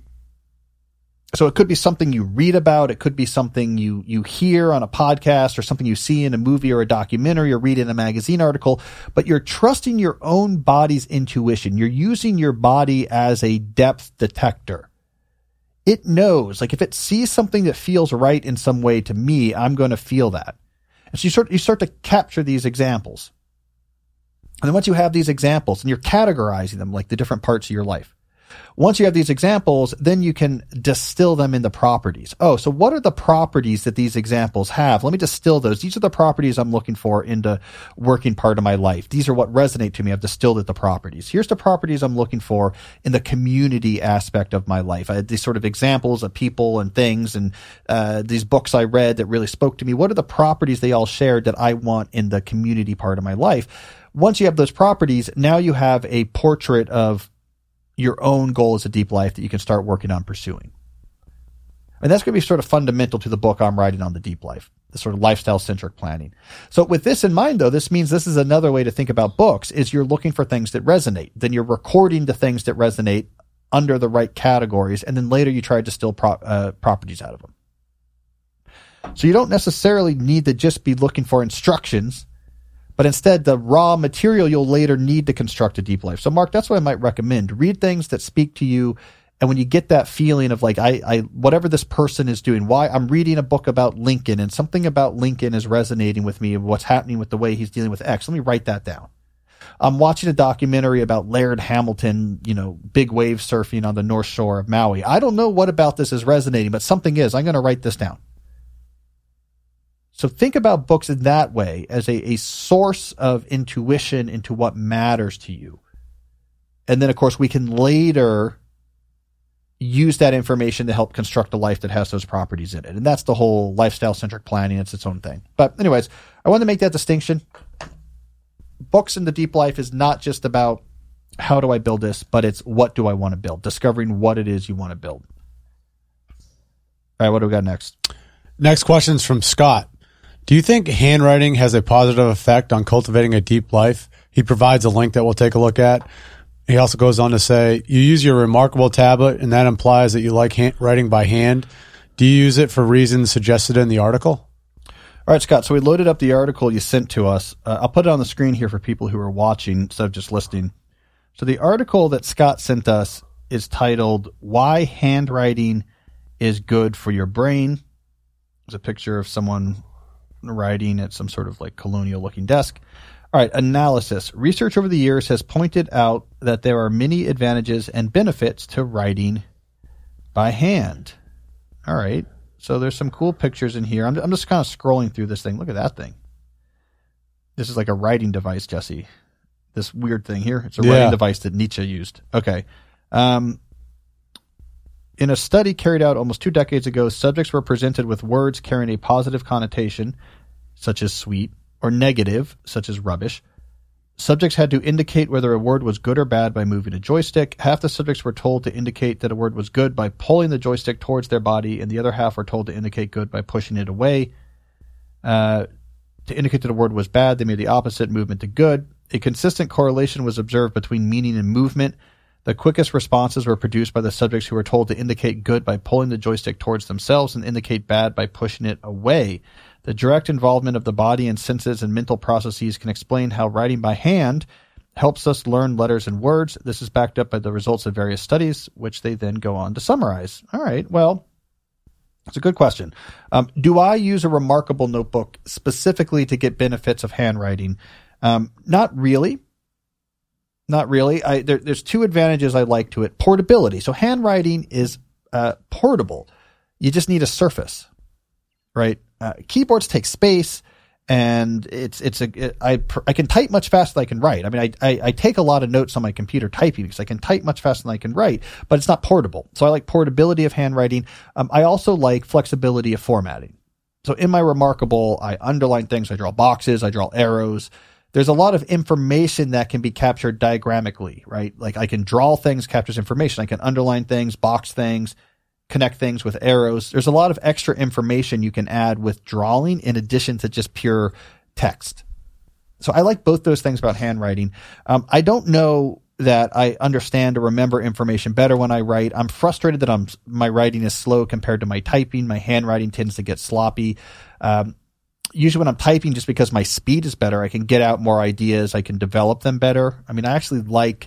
So it could be something you read about. It could be something you, you hear on a podcast, or something you see in a movie or a documentary, or read in a magazine article, but you're trusting your own body's intuition. You're using your body as a depth detector. It knows, like, if it sees something that feels right in some way to me, I'm going to feel that. And so you start, you start to capture these examples. And then once you have these examples and you're categorizing them, like the different parts of your life, once you have these examples, then you can distill them into properties. Oh, so what are the properties that these examples have? Let me distill those. These are the properties I'm looking for in the working part of my life. These are what resonate to me. I've distilled it to properties. Here's the properties I'm looking for in the community aspect of my life. I had these sort of examples of people and things, and uh, these books I read that really spoke to me. What are the properties they all shared that I want in the community part of my life? Once you have those properties, now you have a portrait of your own goal as a deep life that you can start working on pursuing. And that's going to be sort of fundamental to the book I'm writing on the deep life, the sort of lifestyle-centric planning. So with this in mind, though, this means this is another way to think about books, is you're looking for things that resonate. Then you're recording the things that resonate under the right categories, and then later you try to distill pro- uh, properties out of them. So you don't necessarily need to just be looking for instructions, but instead the raw material you'll later need to construct a deep life. So Mark, that's what I might recommend. Read things that speak to you. And when you get that feeling of like, I, I, whatever this person is doing, why I'm reading a book about Lincoln and something about Lincoln is resonating with me of what's happening with the way he's dealing with X. Let me write that down. I'm watching a documentary about Laird Hamilton, you know, big wave surfing on the North Shore of Maui. I don't know what about this is resonating, but something is. I'm going to write this down. So think about books in that way as a, a source of intuition into what matters to you. And then, of course, we can later use that information to help construct a life that has those properties in it. And that's the whole lifestyle-centric planning. It's its own thing. But anyways, I wanted to make that distinction. Books in the deep life is not just about how do I build this, but it's what do I want to build, discovering what it is you want to build. All right, what do we got next? Next question is from Scott. Do you think handwriting has a positive effect on cultivating a deep life? He provides a link that we'll take a look at. He also goes on to say, you use your remarkable tablet, and that implies that you like hand, writing by hand. Do you use it for reasons suggested in the article? All right, Scott. So we loaded up the article you sent to us. Uh, I'll put it on the screen here for people who are watching instead of just listening. So the article that Scott sent us is titled, Why Handwriting is Good for Your Brain. There's a picture of someone writing at some sort of like colonial looking desk. All right. Analysis. Research over the years has pointed out that there are many advantages and benefits to writing by hand. All right. So there's some cool pictures in here. I'm, I'm just kind of scrolling through this thing. Look at that thing. This is like a writing device, Jesse. This weird thing here. It's a yeah. writing device that Nietzsche used. Okay. Um, In a study carried out almost two decades ago, subjects were presented with words carrying a positive connotation, such as sweet, or negative, such as rubbish. Subjects had to indicate whether a word was good or bad by moving a joystick. Half the subjects were told to indicate that a word was good by pulling the joystick towards their body, and the other half were told to indicate good by pushing it away. Uh, to indicate that a word was bad, they made the opposite movement to good. A consistent correlation was observed between meaning and movement. The quickest responses were produced by the subjects who were told to indicate good by pulling the joystick towards themselves and indicate bad by pushing it away. The direct involvement of the body and senses and mental processes can explain how writing by hand helps us learn letters and words. This is backed up by the results of various studies, which they then go on to summarize. All right, well, it's a good question. Um, do I use a Remarkable notebook specifically to get benefits of handwriting? Um, not really. Not really. I, there, there's two advantages I like to it. Portability. So handwriting is uh, portable. You just need a surface, right? Uh, keyboards take space, and it's it's a it, I I can type much faster than I can write. I mean, I, I I take a lot of notes on my computer typing because I can type much faster than I can write, but it's not portable. So I like portability of handwriting. Um, I also like flexibility of formatting. So in my Remarkable, I underline things, I draw boxes, I draw arrows. There's a lot of information that can be captured diagrammically, right? Like I can draw things, captures information. I can underline things, box things, connect things with arrows. There's a lot of extra information you can add with drawing in addition to just pure text. So I like both those things about handwriting. Um, I don't know that I understand or remember information better when I write. I'm frustrated that I'm my writing is slow compared to my typing. My handwriting tends to get sloppy. Um, usually when I'm typing, just because my speed is better, I can get out more ideas. I can develop them better. I mean, I actually like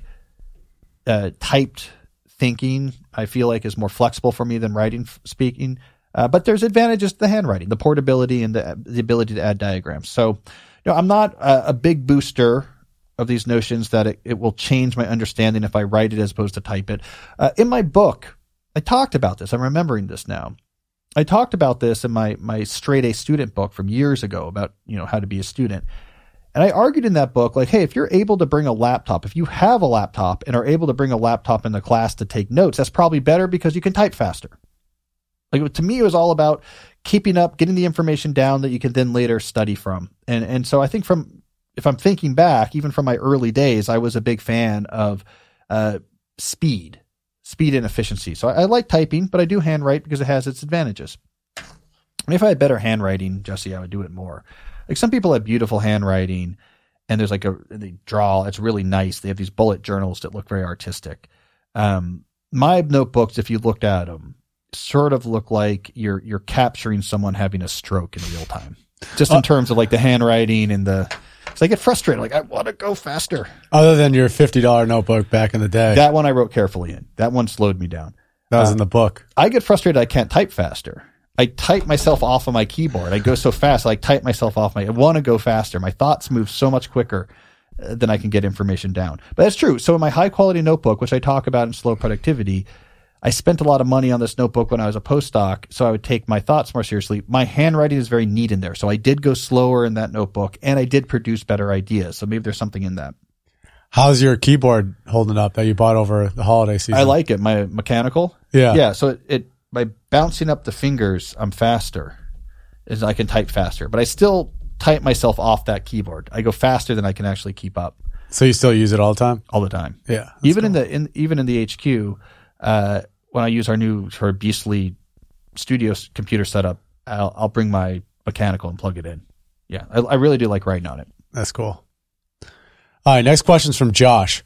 uh, typed thinking. I feel like is more flexible for me than writing, speaking. Uh, but there's advantages to the handwriting, the portability and the, the ability to add diagrams. So, you know, I'm not a, a big booster of these notions that it, it will change my understanding if I write it as opposed to type it. Uh, in my book, I talked about this. I'm remembering this now. I talked about this in my, my straight A student book from years ago about, you know, how to be a student. And I argued in that book, like, hey, if you're able to bring a laptop, if you have a laptop and are able to bring a laptop in the class to take notes, that's probably better because you can type faster. Like, to me, it was all about keeping up, getting the information down that you can then later study from. And, and so I think from, if I'm thinking back, even from my early days, I was a big fan of uh, speed. Speed and efficiency. So I, I like typing, but I do handwrite because it has its advantages. I mean, if I had better handwriting, Jesse, I would do it more. Like some people have beautiful handwriting and there's like a, they draw, it's really nice. They have these bullet journals that look very artistic. Um, my notebooks, if you looked at them, sort of look like you're, you're capturing someone having a stroke in real time. Just in uh, terms of like the handwriting and the, so I get frustrated. Like, I want to go faster. Other than your fifty dollars notebook back in the day. That one I wrote carefully in. That one slowed me down. That was uh, in the book. I get frustrated. I can't type faster. I type myself off of my keyboard. I go so fast. I like, type myself off my, I want to go faster. My thoughts move so much quicker uh, than I can get information down. But that's true. So in my high quality notebook, which I talk about in Slow Productivity, I spent a lot of money on this notebook when I was a postdoc, so I would take my thoughts more seriously. My handwriting is very neat in there, so I did go slower in that notebook, and I did produce better ideas. So maybe there's something in that. How's your keyboard holding up that you bought over the holiday season? I like it. My mechanical? Yeah. Yeah, so it, it by bouncing up the fingers, I'm faster. Is I can type faster, but I still type myself off that keyboard. I go faster than I can actually keep up. So you still use it all the time? All the time. Yeah. Even cool. in the in even in the H Q, uh, when I use our new sort of beastly studio computer setup, I'll, I'll bring my mechanical and plug it in. Yeah, I, I really do like writing on it. That's cool. All right, next question is from Josh.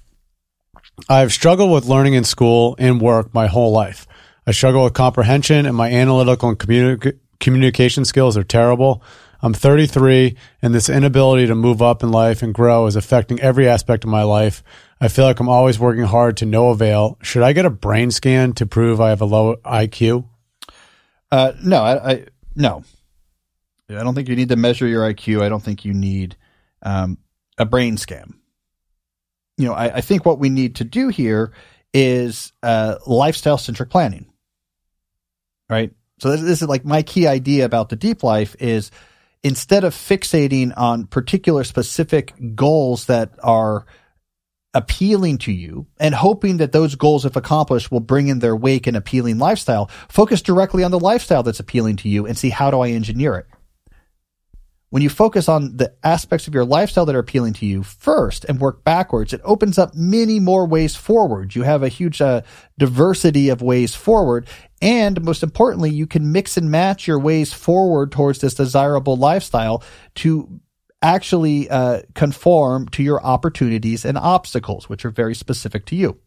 I've struggled with learning in school and work my whole life. I struggle with comprehension, and my analytical and communi- communication skills are terrible. I'm thirty-three, and this inability to move up in life and grow is affecting every aspect of my life. I feel like I'm always working hard to no avail. Should I get a brain scan to prove I have a low I Q? Uh, no, I, I no. I don't think you need to measure your I Q. I don't think you need um, a brain scan. You know, I, I think what we need to do here is uh, lifestyle-centric planning, right? So this, this is like my key idea about the deep life is instead of fixating on particular specific goals that are appealing to you and hoping that those goals, if accomplished, will bring in their wake an appealing lifestyle, focus directly on the lifestyle that's appealing to you and see how do I engineer it. When you focus on the aspects of your lifestyle that are appealing to you first and work backwards, it opens up many more ways forward. You have a huge uh, diversity of ways forward. And most importantly, you can mix and match your ways forward towards this desirable lifestyle to actually uh, conform to your opportunities and obstacles, which are very specific to you.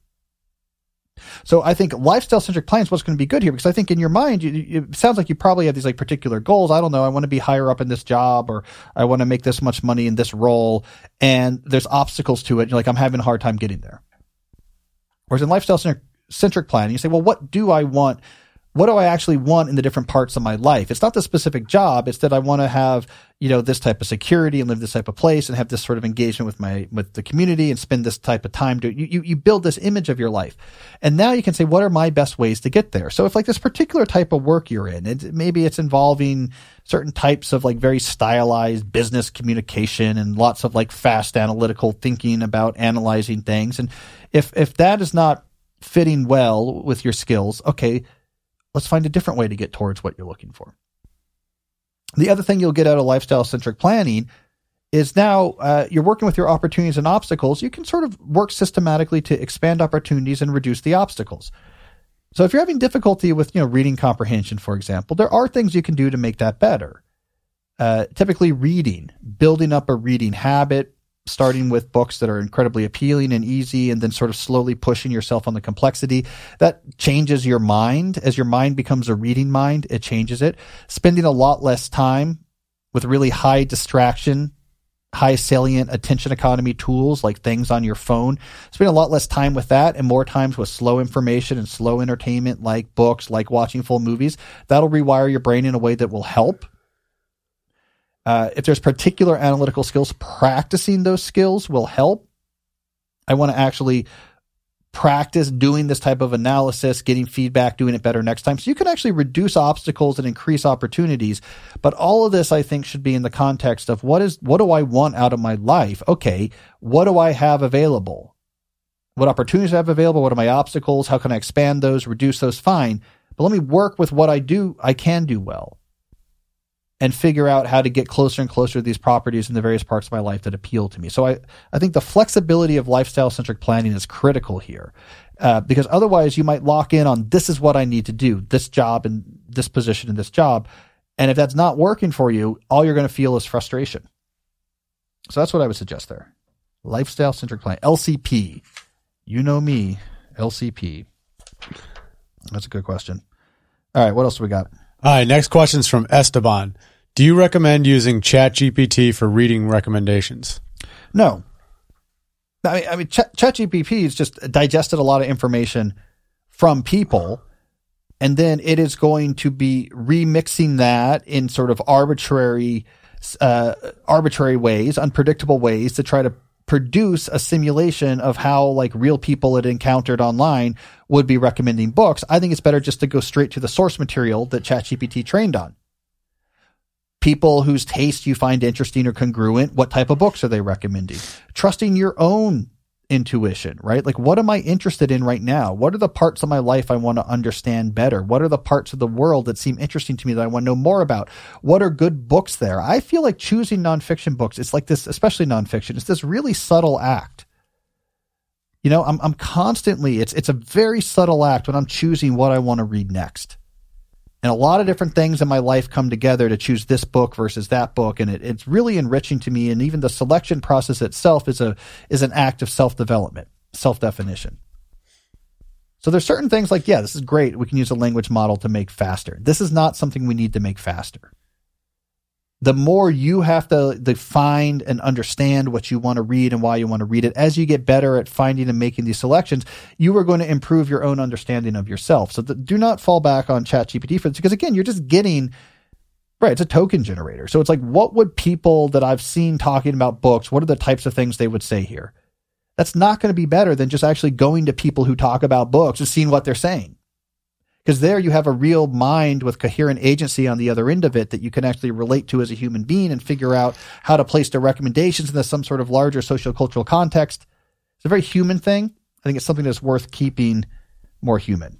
So I think lifestyle-centric planning is what's going to be good here, because I think in your mind, you, you, it sounds like you probably have these like particular goals. I don't know. I want to be higher up in this job, or I want to make this much money in this role. And there's obstacles to it. You're like, I'm having a hard time getting there. Whereas in lifestyle-centric planning, you say, well, what do I want? What do I actually want in the different parts of my life? It's not the specific job. It's that I want to have, you know, this type of security and live this type of place and have this sort of engagement with my, with the community and spend this type of time to, you, you, you build this image of your life. And now you can say, what are my best ways to get there? So if like this particular type of work you're in, it, maybe it's involving certain types of like very stylized business communication and lots of like fast analytical thinking about analyzing things. And if, if that is not fitting well with your skills, okay, let's find a different way to get towards what you're looking for. The other thing you'll get out of lifestyle-centric planning is now uh, you're working with your opportunities and obstacles. You can sort of work systematically to expand opportunities and reduce the obstacles. So if you're having difficulty with, you know, reading comprehension, for example, there are things you can do to make that better. Uh, typically reading, building up a reading habit, starting with books that are incredibly appealing and easy, and then sort of slowly pushing yourself on the complexity. That changes your mind. As your mind becomes a reading mind, it changes it. Spending a lot less time with really high distraction, high salient attention economy tools like things on your phone. Spend a lot less time with that and more times with slow information and slow entertainment like books, like watching full movies. That'll rewire your brain in a way that will help. Uh, if there's particular analytical skills, practicing those skills will help. I want to actually practice doing this type of analysis, getting feedback, doing it better next time. So you can actually reduce obstacles and increase opportunities. But all of this, I think, should be in the context of what is, what do I want out of my life? Okay, what do I have available? What opportunities do I have available? What are my obstacles? How can I expand those, reduce those? Fine. But let me work with what I do, I can do well, and figure out how to get closer and closer to these properties in the various parts of my life that appeal to me. So I, I think the flexibility of lifestyle-centric planning is critical here, uh, because otherwise you might lock in on this is what I need to do, this job and this position and this job. And if that's not working for you, all you're going to feel is frustration. So that's what I would suggest there. Lifestyle-centric planning, L C P. You know me, L C P. That's a good question. All right, what else do we got? All right, next question is from Esteban. Do you recommend using ChatGPT for reading recommendations? No. I mean, I mean Ch- ChatGPT has just digested a lot of information from people, and then it is going to be remixing that in sort of arbitrary, uh, arbitrary ways, unpredictable ways to try to produce a simulation of how like real people it encountered online would be recommending books. I think it's better just to go straight to the source material that ChatGPT trained on. People whose taste you find interesting or congruent, what type of books are they recommending? Trusting your own intuition, right? Like, what am I interested in right now? What are the parts of my life I want to understand better? What are the parts of the world that seem interesting to me that I want to know more about? What are good books there? I feel like choosing nonfiction books, it's like this, especially nonfiction, it's this really subtle act. You know, I'm, I'm constantly, it's, it's a very subtle act when I'm choosing what I want to read next. And a lot of different things in my life come together to choose this book versus that book. And it, it's really enriching to me. And even the selection process itself is a, is an act of self-development, self-definition. So there's certain things like, yeah, this is great. We can use a language model to make faster. This is not something we need to make faster. The more you have to, to find and understand what you want to read and why you want to read it, as you get better at finding and making these selections, you are going to improve your own understanding of yourself. So the, do not fall back on ChatGPT for this, because again, you're just getting, right, it's a token generator. So it's like, what would people that I've seen talking about books, what are the types of things they would say here? That's not going to be better than just actually going to people who talk about books and seeing what they're saying. Because there you have a real mind with coherent agency on the other end of it that you can actually relate to as a human being and figure out how to place their recommendations into some sort of larger socio-cultural context. It's a very human thing. I think it's something that's worth keeping more human.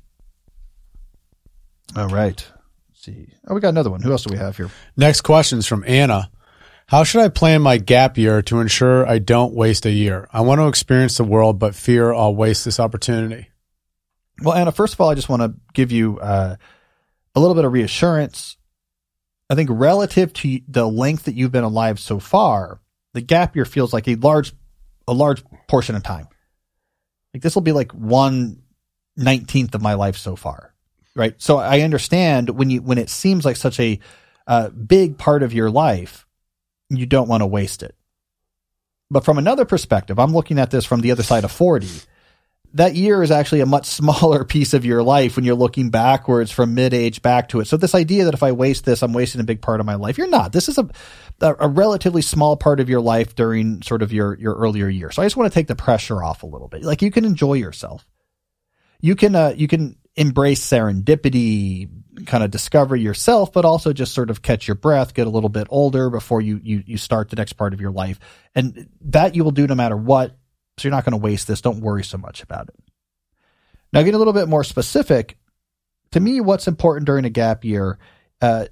All right. Let's see. Oh, we got another one. Who else do we have here? Next question is from Anna. How should I plan my gap year to ensure I don't waste a year? I want to experience the world, but fear I'll waste this opportunity. Well, Anna, first of all, I just want to give you uh, a little bit of reassurance. I think relative to the length that you've been alive so far, the gap year feels like a large, a large portion of time. Like this will be like one nineteenth of my life so far, right? So I understand when you when it seems like such a uh, big part of your life, you don't want to waste it. But from another perspective, I'm looking at this from the other side of forty. That year is actually a much smaller piece of your life when you're looking backwards from mid-age back to it. So this idea that if I waste this, I'm wasting a big part of my life, you're not. This is a, a relatively small part of your life during sort of your, your earlier years. So I just want to take the pressure off a little bit. Like you can enjoy yourself. You can, uh, you can embrace serendipity, kind of discover yourself, but also just sort of catch your breath, get a little bit older before you, you, you start the next part of your life. And that you will do no matter what. So you're not going to waste this. Don't worry so much about it. Now, getting a little bit more specific, to me, what's important during a gap year, uh,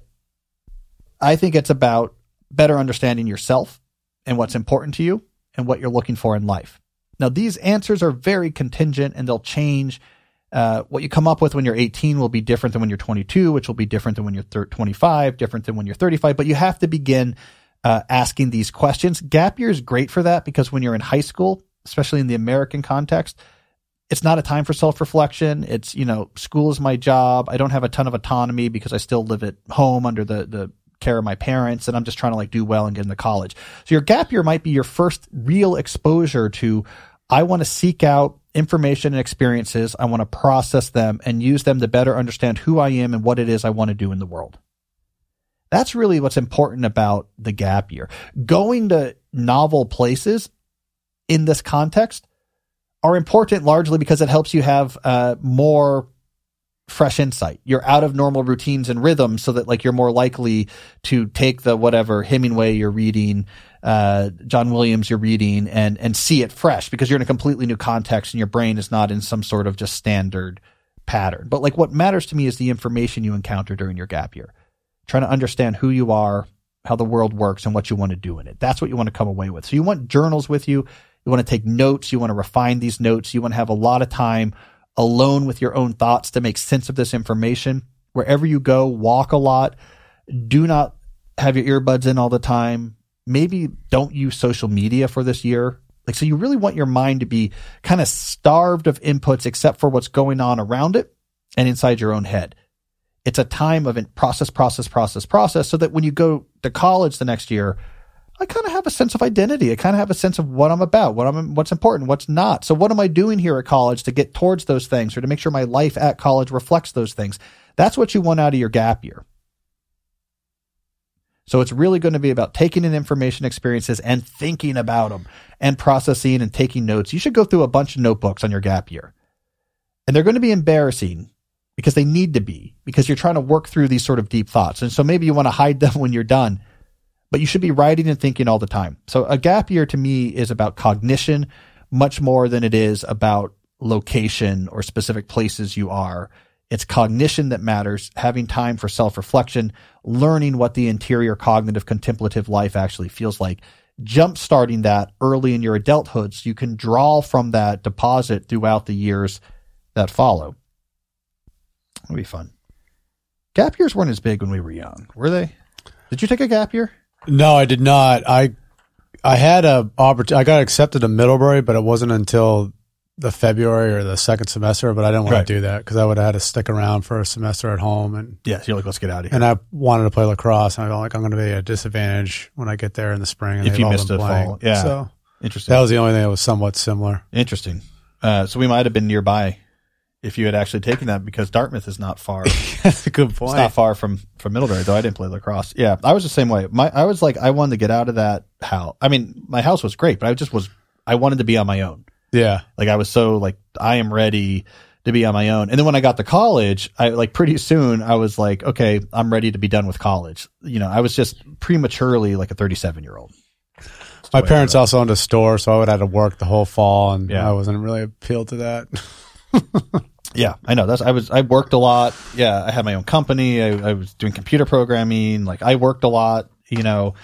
I think it's about better understanding yourself and what's important to you and what you're looking for in life. Now, these answers are very contingent and they'll change. Uh, what you come up with when you're eighteen will be different than when you're twenty-two, which will be different than when you're twenty-five, different than when you're thirty-five, but you have to begin uh, asking these questions. Gap year is great for that because when you're in high school, especially in the American context, it's not a time for self-reflection. It's, you know, school is my job. I don't have a ton of autonomy because I still live at home under the, the care of my parents, and I'm just trying to like do well and get into college. So your gap year might be your first real exposure to, I want to seek out information and experiences. I want to process them and use them to better understand who I am and what it is I want to do in the world. That's really what's important about the gap year. Going to novel places in this context are important largely because it helps you have uh, more fresh insight. You're out of normal routines and rhythms so that like you're more likely to take the whatever Hemingway you're reading, uh, John Williams you're reading and, and see it fresh because you're in a completely new context and your brain is not in some sort of just standard pattern. But like what matters to me is the information you encounter during your gap year, trying to understand who you are, how the world works and what you want to do in it. That's what you want to come away with. So you want journals with you. You want to take notes. You want to refine these notes. You want to have a lot of time alone with your own thoughts to make sense of this information. Wherever you go, walk a lot. Do not have your earbuds in all the time. Maybe don't use social media for this year. Like, so you really want your mind to be kind of starved of inputs except for what's going on around it and inside your own head. It's a time of process, process, process, process, so that when you go to college the next year, I kind of have a sense of identity. I kind of have a sense of what I'm about, what I'm, what's important, what's not. So what am I doing here at college to get towards those things or to make sure my life at college reflects those things? That's what you want out of your gap year. So it's really going to be about taking in information experiences and thinking about them and processing and taking notes. You should go through a bunch of notebooks on your gap year. And they're going to be embarrassing because they need to be, because you're trying to work through these sort of deep thoughts. And so maybe you want to hide them when you're done. But you should be writing and thinking all the time. So a gap year to me is about cognition much more than it is about location or specific places you are. It's cognition that matters, having time for self-reflection, learning what the interior cognitive contemplative life actually feels like, jump-starting that early in your adulthood so you can draw from that deposit throughout the years that follow. It'll be fun. Gap years weren't as big when we were young, were they? Did you take a gap year? No, I did not. I I had a opportunity. I got accepted to Middlebury, but it wasn't until the February or the second semester. But I didn't want right. to do that because I would have had to stick around for a semester at home. And yeah, so you're like, let's get out of here. And I wanted to play lacrosse, and I felt like I'm going to be at a disadvantage when I get there in the spring. And if you missed a fall, yeah. So interesting. That was the only thing that was somewhat similar. Interesting. Uh, so we might have been nearby if you had actually taken that, because Dartmouth is not far. That's a good point. It's not far from, from Middlebury, though I didn't play lacrosse. Yeah, I was the same way. My I was like, I wanted to get out of that house. I mean, my house was great, but I just was, I wanted to be on my own. Yeah. Like I was so like, I am ready to be on my own. And then when I got to college, I like pretty soon I was like, okay, I'm ready to be done with college. You know, I was just prematurely like a thirty-seven year old. My parents also owned a store, so I would have to work the whole fall, and yeah. I wasn't really appealed to that. Yeah, I know. That's I was I worked a lot. Yeah, I had my own company. I, I was doing computer programming. Like I worked a lot, you know,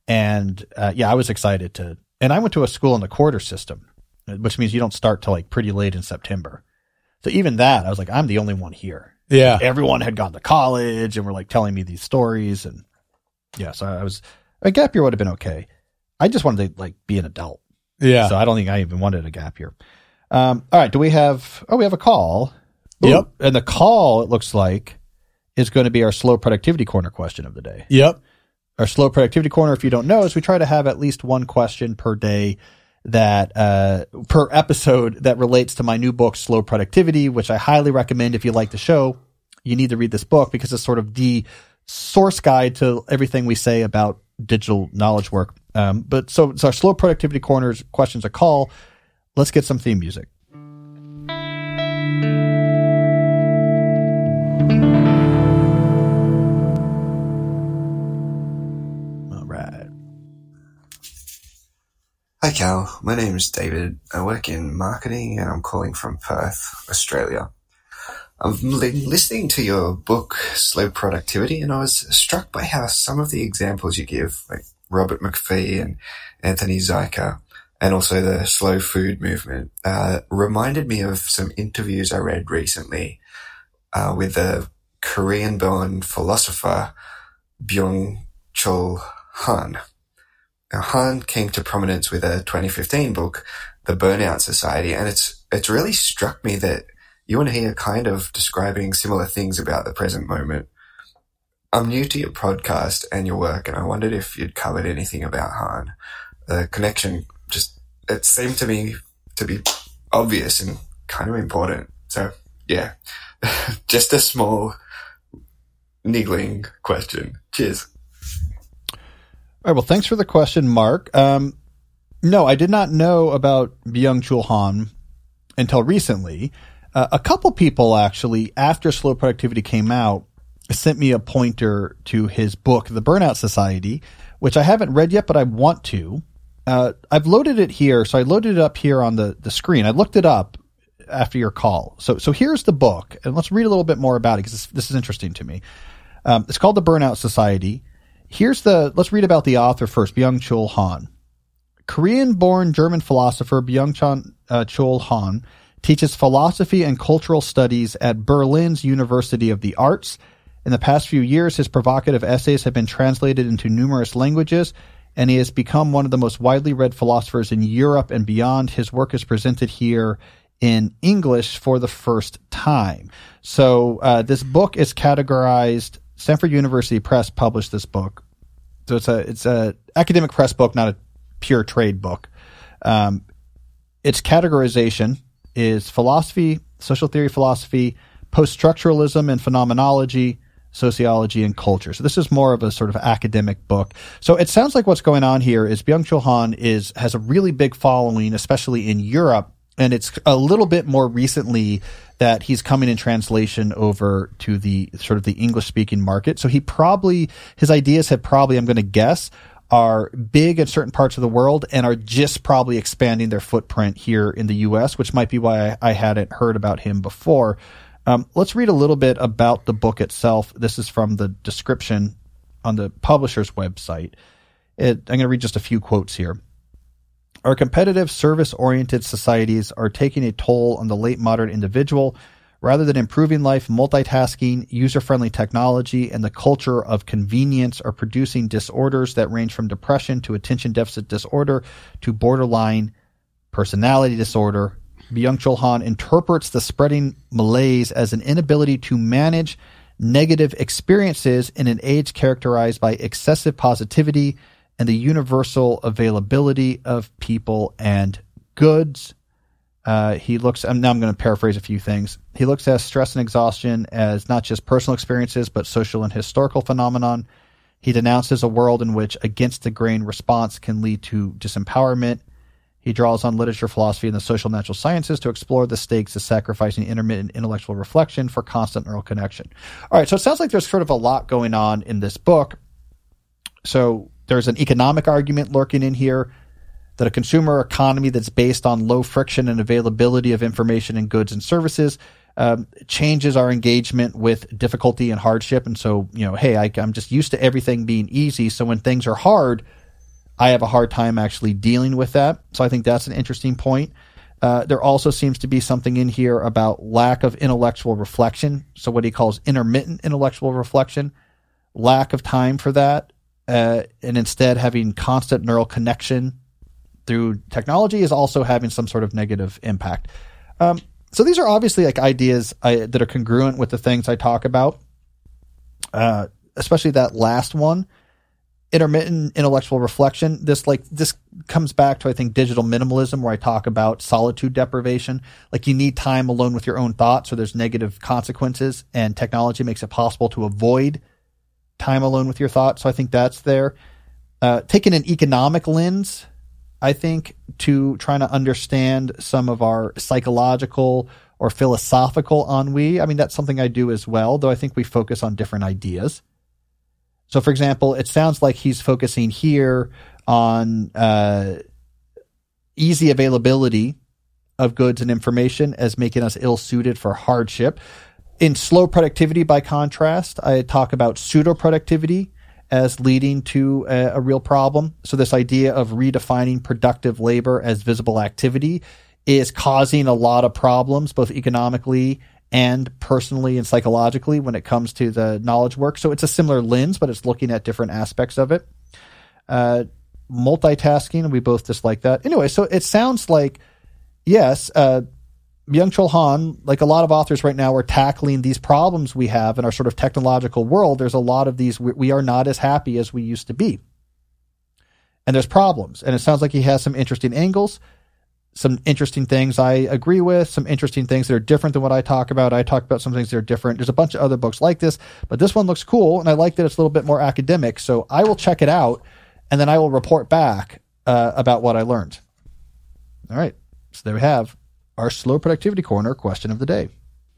And uh, yeah, I was excited to, and I went to a school in the quarter system, which means you don't start till like pretty late in September. So even that, I was like, I'm the only one here. Yeah. Everyone had gone to college and were like telling me these stories. And yeah, so I was, a gap year would have been okay. I just wanted to like be an adult. Yeah. So I don't think I even wanted a gap year. Um, all right. Do we have, oh, we have a call. Ooh, Yep. And the call, it looks like, is going to be our slow productivity corner question of the day. Yep. Our slow productivity corner, if you don't know, is we try to have at least one question per day that uh per episode that relates to my new book, Slow Productivity, which I highly recommend. If you like the show, you need to read this book because it's sort of the source guide to everything we say about digital knowledge work. Um, but so it's our Slow Productivity Corner's questions a call. Let's get some theme music. All right. Hi Cal, my name is David. I work in marketing and I'm calling from Perth, Australia. I've been listening to your book, Slow Productivity, and I was struck by how some of the examples you give, like Robert McPhee and Anthony Zuiker, and also the slow food movement, uh, reminded me of some interviews I read recently uh, with the Korean-born philosopher Byung-Chul Han. Now, Han came to prominence with a twenty fifteen book, The Burnout Society, and it's it's really struck me that you and he are kind of describing similar things about the present moment. I'm new to your podcast and your work, and I wondered if you'd covered anything about Han. The connection just, it seemed to me to be obvious and kind of important. So, yeah, just a small niggling question. Cheers. All right. Well, thanks for the question, Mark. Um, no, I did not know about Byung-Chul Han until recently. Uh, a couple people actually, after Slow Productivity came out, sent me a pointer to his book, The Burnout Society, which I haven't read yet, but I want to. Uh, I've loaded it here. So I loaded it up here on the, the screen. I looked it up after your call. So, so here's the book, and let's read a little bit more about it because this, this is interesting to me. Um, it's called The Burnout Society. Here's the, let's read about the author first, Byung-Chul Han. Korean-born German philosopher Byung-Chul uh, Han teaches philosophy and cultural studies at Berlin's University of the Arts. In the past few years, his provocative essays have been translated into numerous languages, and he has become one of the most widely read philosophers in Europe and beyond. His work is presented here in English for the first time. So uh, this book is categorized, Stanford University Press published this book. So it's a it's a academic press book, not a pure trade book. Um, its categorization is philosophy, social theory philosophy, post-structuralism and phenomenology, sociology, and culture. So this is more of a sort of academic book. So it sounds like what's going on here is Byung-Chul Han is has a really big following, especially in Europe, and it's a little bit more recently that he's coming in translation over to the sort of the English-speaking market. So he probably, his ideas have probably, I'm going to guess, are big in certain parts of the world and are just probably expanding their footprint here in the U S, which might be why I, I hadn't heard about him before. Um, let's read a little bit about the book itself. This is from the description on the publisher's website. It, I'm going to read just a few quotes here. Our competitive, service-oriented societies are taking a toll on the late modern individual. Rather than improving life, multitasking, user-friendly technology, and the culture of convenience are producing disorders that range from depression to attention deficit disorder to borderline personality disorder. Byung-Chul Han interprets the spreading malaise as an inability to manage negative experiences in an age characterized by excessive positivity and the universal availability of people and goods. Uh, he looks, now I'm going to paraphrase a few things. He looks at stress and exhaustion as not just personal experiences, but social and historical phenomenon. He denounces a world in which against the grain response can lead to disempowerment. He draws on literature, philosophy, and the social natural sciences to explore the stakes of sacrificing intermittent intellectual reflection for constant neural connection. All right, so it sounds like there's sort of a lot going on in this book. So there's an economic argument lurking in here that a consumer economy that's based on low friction and availability of information and goods and services um, changes our engagement with difficulty and hardship. And so, you know, hey, I, I'm just used to everything being easy. So when things are hard, I have a hard time actually dealing with that. So I think that's an interesting point. Uh, there also seems to be something in here about lack of intellectual reflection. So what he calls intermittent intellectual reflection, lack of time for that, uh, and instead having constant neural connection through technology is also having some sort of negative impact. Um, so these are obviously like ideas I, that are congruent with the things I talk about, uh, especially that last one. Intermittent intellectual reflection. This like this comes back to, I think, digital minimalism, where I talk about solitude deprivation. Like you need time alone with your own thoughts, or there's negative consequences, and technology makes it possible to avoid time alone with your thoughts. So I think that's there. Uh, taking an economic lens, I think, to trying to understand some of our psychological or philosophical ennui. I mean, that's something I do as well, though I think we focus on different ideas. So, for example, it sounds like he's focusing here on uh, easy availability of goods and information as making us ill-suited for hardship. In slow productivity, by contrast, I talk about pseudo-productivity as leading to a, a real problem. So this idea of redefining productive labor as visible activity is causing a lot of problems, both economically and personally and psychologically when it comes to the knowledge work. So it's a similar lens, but it's looking at different aspects of it. Uh, multitasking, we both dislike that. Anyway, so it sounds like, yes, uh, Byung-Chul Han, like a lot of authors right now, are tackling these problems we have in our sort of technological world. There's a lot of these, we, we are not as happy as we used to be. And there's problems. And it sounds like he has some interesting angles. Some interesting things I agree with, some interesting things that are different than what I talk about. I talk about some things that are different. There's a bunch of other books like this, but this one looks cool, and I like that it's a little bit more academic. So I will check it out, and then I will report back uh, about what I learned. All right. So there we have our Slow Productivity Corner question of the day.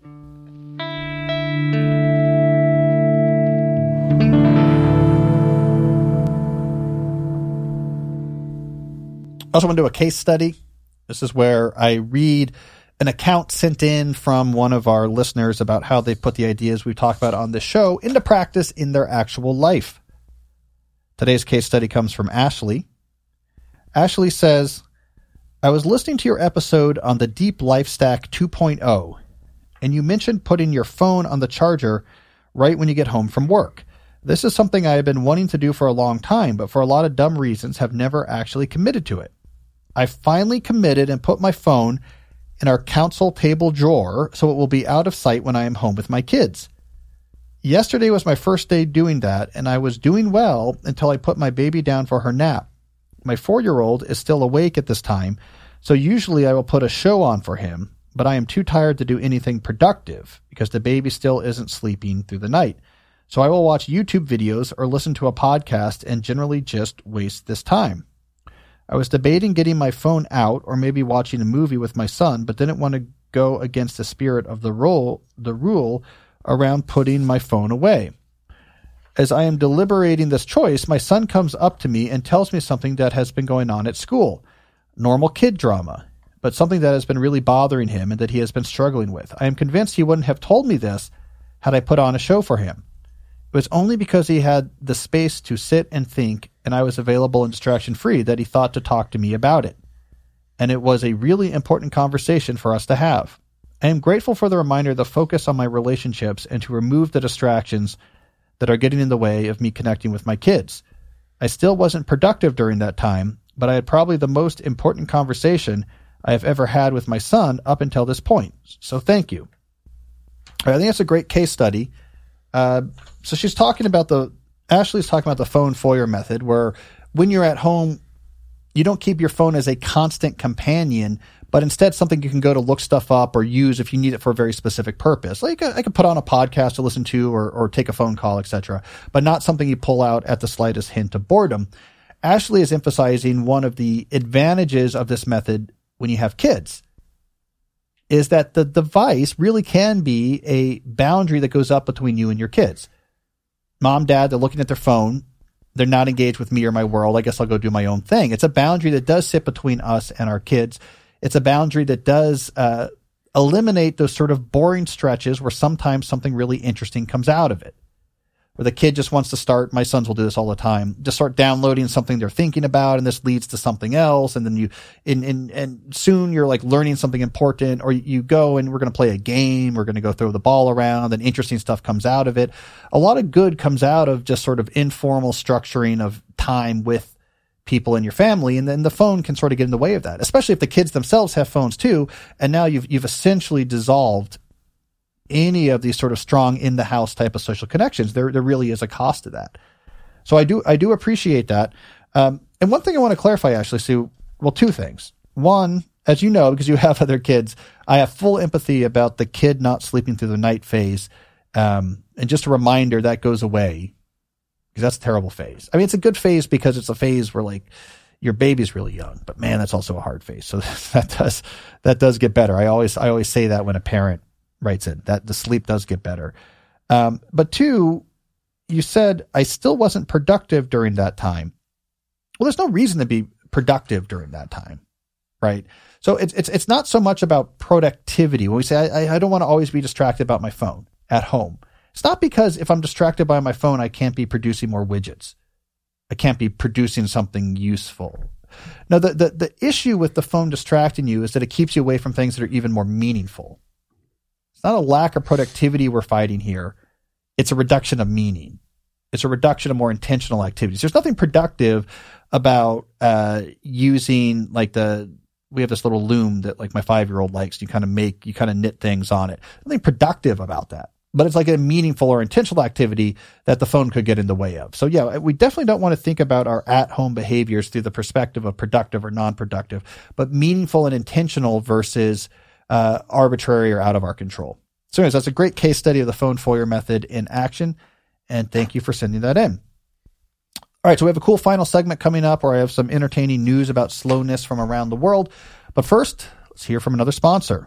I also want to do a case study. This is where I read an account sent in from one of our listeners about how they put the ideas we talk about on this show into practice in their actual life. Today's case study comes from Ashley. Ashley says, I was listening to your episode on the Deep Life Stack two point oh, and you mentioned putting your phone on the charger right when you get home from work. This is something I have been wanting to do for a long time, but for a lot of dumb reasons have never actually committed to it. I finally committed and put my phone in our council table drawer so it will be out of sight when I am home with my kids. Yesterday was my first day doing that, and I was doing well until I put my baby down for her nap. My four-year-old is still awake at this time, so usually I will put a show on for him, but I am too tired to do anything productive because the baby still isn't sleeping through the night. So I will watch YouTube videos or listen to a podcast and generally just waste this time. I was debating getting my phone out or maybe watching a movie with my son, but didn't want to go against the spirit of the rule, the rule around putting my phone away. As I am deliberating this choice, my son comes up to me and tells me something that has been going on at school. Normal kid drama, but something that has been really bothering him and that he has been struggling with. I am convinced he wouldn't have told me this had I put on a show for him. It was only because he had the space to sit and think, and I was available and distraction-free, that he thought to talk to me about it. And it was a really important conversation for us to have. I am grateful for the reminder to focus on my relationships and to remove the distractions that are getting in the way of me connecting with my kids. I still wasn't productive during that time, but I had probably the most important conversation I have ever had with my son up until this point. So thank you. I think it's a great case study. Uh, so she's talking about the, Ashley's talking about the phone foyer method, where when you're at home, you don't keep your phone as a constant companion, but instead something you can go to look stuff up or use if you need it for a very specific purpose. Like I could put on a podcast to listen to or, or take a phone call, et cetera, but not something you pull out at the slightest hint of boredom. Ashley is emphasizing one of the advantages of this method when you have kids is that the device really can be a boundary that goes up between you and your kids. Mom, dad, they're looking at their phone. They're not engaged with me or my world. I guess I'll go do my own thing. It's a boundary that does sit between us and our kids. It's a boundary that does uh, eliminate those sort of boring stretches where sometimes something really interesting comes out of it. where the kid just wants to start, my sons will do this all the time, just start downloading something they're thinking about, and this leads to something else. And then you, in, in, and soon you're like learning something important, or you go and we're going to play a game. We're going to go throw the ball around, and interesting stuff comes out of it. A lot of good comes out of just sort of informal structuring of time with people in your family. And then the phone can sort of get in the way of that, especially if the kids themselves have phones too. And now you've, you've essentially dissolved any of these sort of strong in the house type of social connections. There, there really is a cost to that. So I do, I do appreciate that. Um, and one thing I want to clarify, Ashley, Sue, well, two things. One, as you know, because you have other kids, I have full empathy about the kid not sleeping through the night phase. Um, and just a reminder that goes away, because that's a terrible phase. I mean, it's a good phase because it's a phase where like your baby's really young, but man, that's also a hard phase. So that does, that does get better. I always, I always say that when a parent writes in, that the sleep does get better. Um, but two, you said I still wasn't productive during that time. Well, there's no reason to be productive during that time, right? So it's, it's, it's not so much about productivity. When we say, I, I don't want to always be distracted about my phone at home. It's not because if I'm distracted by my phone, I can't be producing more widgets. I can't be producing something useful. No, the, the, the issue with the phone distracting you is that it keeps you away from things that are even more meaningful. It's not a lack of productivity we're fighting here. It's a reduction of meaning. It's a reduction of more intentional activities. There's nothing productive about uh, using like the, we have this little loom that like my five-year-old likes. You kind of make, you kind of knit things on it. Nothing productive about that. But it's like a meaningful or intentional activity that the phone could get in the way of. So yeah, we definitely don't want to think about our at-home behaviors through the perspective of productive or non-productive, but meaningful and intentional versus uh, arbitrary or out of our control. So anyways, that's a great case study of the phone foyer method in action. And thank you for sending that in. All right, so we have a cool final segment coming up where I have some entertaining news about slowness from around the world. But first, let's hear from another sponsor.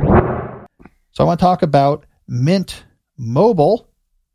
So I want to talk about Mint Mobile.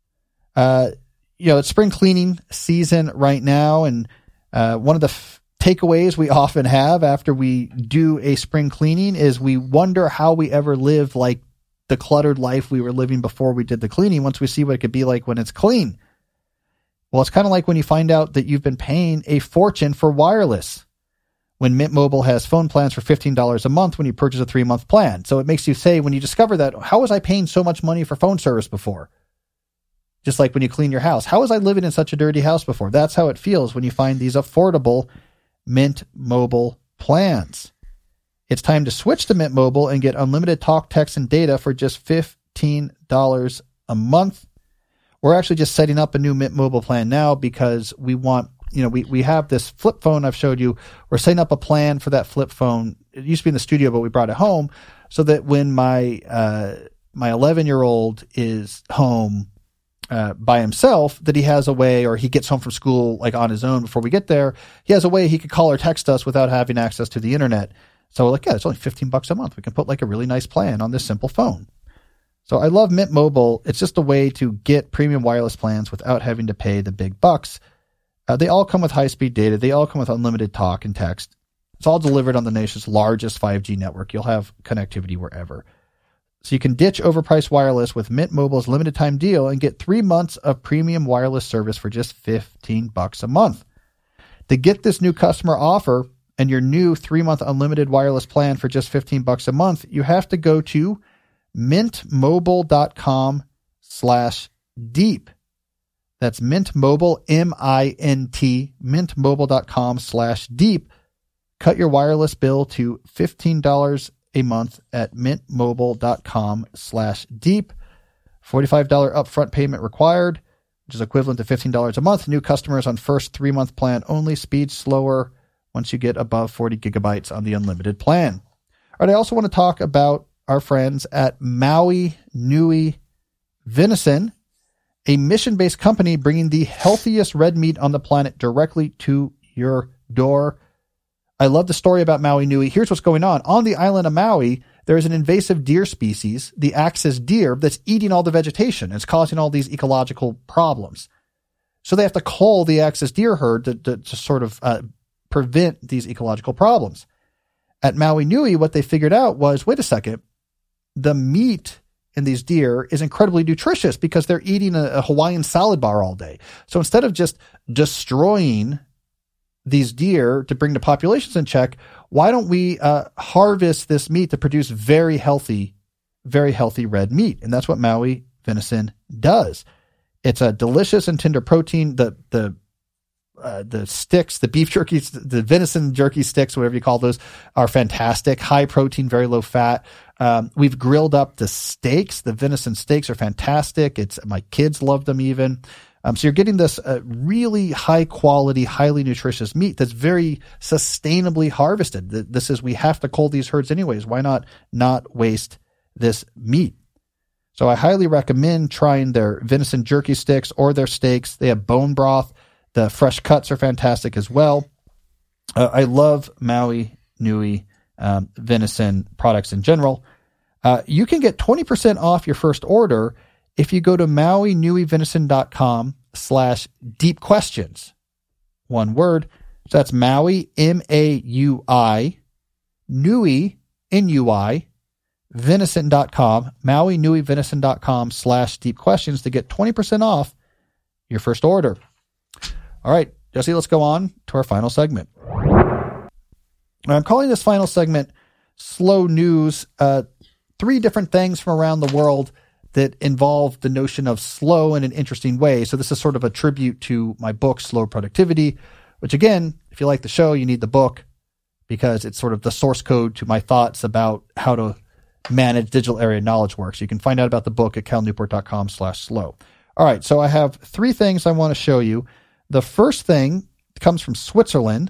Uh, you know, it's spring cleaning season right now. And uh, one of the f- takeaways we often have after we do a spring cleaning is we wonder how we ever live like the cluttered life we were living before we did the cleaning once we see what it could be like when it's clean. Well, it's kind of like when you find out that you've been paying a fortune for wireless. When Mint Mobile has phone plans for fifteen dollars a month when you purchase a three-month plan. So it makes you say, when you discover that, how was I paying so much money for phone service before? Just like when you clean your house. How was I living in such a dirty house before? That's how it feels when you find these affordable Mint Mobile plans. It's time to switch to Mint Mobile and get unlimited talk, text, and data for just fifteen dollars a month. We're actually just setting up a new Mint Mobile plan now because we want, you know, we, we have this flip phone I've showed you. We're setting up a plan for that flip phone. It used to be in the studio, but we brought it home so that when my, uh, my eleven year old is home, uh, by himself, that he has a way, or he gets home from school, like on his own before we get there, he has a way he could call or text us without having access to the internet. So we're like, yeah, it's only fifteen bucks a month. We can put like a really nice plan on this simple phone. So I love Mint Mobile. It's just a way to get premium wireless plans without having to pay the big bucks. Uh, they all come with high-speed data. They all come with unlimited talk and text. It's all delivered on the nation's largest five G network. You'll have connectivity wherever. So you can ditch overpriced wireless with Mint Mobile's limited time deal and get three months of premium wireless service for just fifteen bucks a month. To get this new customer offer and your new three-month unlimited wireless plan for just fifteen bucks a month, you have to go to mintmobile.com slash deep. That's Mint Mobile, M I N T, mintmobile.com slash deep. Cut your wireless bill to fifteen dollars a month at mintmobile.com slash deep. forty-five dollars upfront payment required, which is equivalent to fifteen dollars a month. New customers on first three-month plan only. Speed slower once you get above forty gigabytes on the unlimited plan. All right, I also want to talk about our friends at Maui Nui Venison, a mission-based company bringing the healthiest red meat on the planet directly to your door. I love the story about Maui Nui. Here's what's going on. On the island of Maui, there is an invasive deer species, the axis deer, that's eating all the vegetation. It's causing all these ecological problems. So they have to cull the axis deer herd to, to, to sort of uh, prevent these ecological problems. At Maui Nui, what they figured out was, wait a second, the meat in these deer is incredibly nutritious because they're eating a, a Hawaiian salad bar all day. So instead of just destroying these deer to bring the populations in check, why don't we uh, harvest this meat to produce very healthy, very healthy red meat? And that's what Maui venison does. It's a delicious and tender protein. The the uh, the sticks, the beef jerky, the venison jerky sticks, whatever you call those, are fantastic. High protein, very low fat. Um, we've grilled up the steaks. The venison steaks are fantastic. It's my kids love them even. Um, so you're getting this uh, really high quality, highly nutritious meat that's very sustainably harvested. This is, we have to cull these herds anyways. Why not not waste this meat? So I highly recommend trying their venison jerky sticks or their steaks. They have bone broth. The fresh cuts are fantastic as well. Uh, I love Maui Nui um, venison products in general. Uh, you can get twenty percent off your first order if you go to mauinuivenison.com slash deep questions. One word. So that's Maui, M A U I, Nui, N U I, venison dot com, mauinuivenison.com slash deep questions to get twenty percent off your first order. All right, Jesse, let's go on to our final segment. Now, I'm calling this final segment Slow News. Uh, three different things from around the world that involve the notion of slow in an interesting way. So this is sort of a tribute to my book, Slow Productivity, which again, if you like the show, you need the book because it's sort of the source code to my thoughts about how to manage digital area knowledge work. So you can find out about the book at calnewport.com slash slow. All right. So I have three things I want to show you. The first thing comes from Switzerland.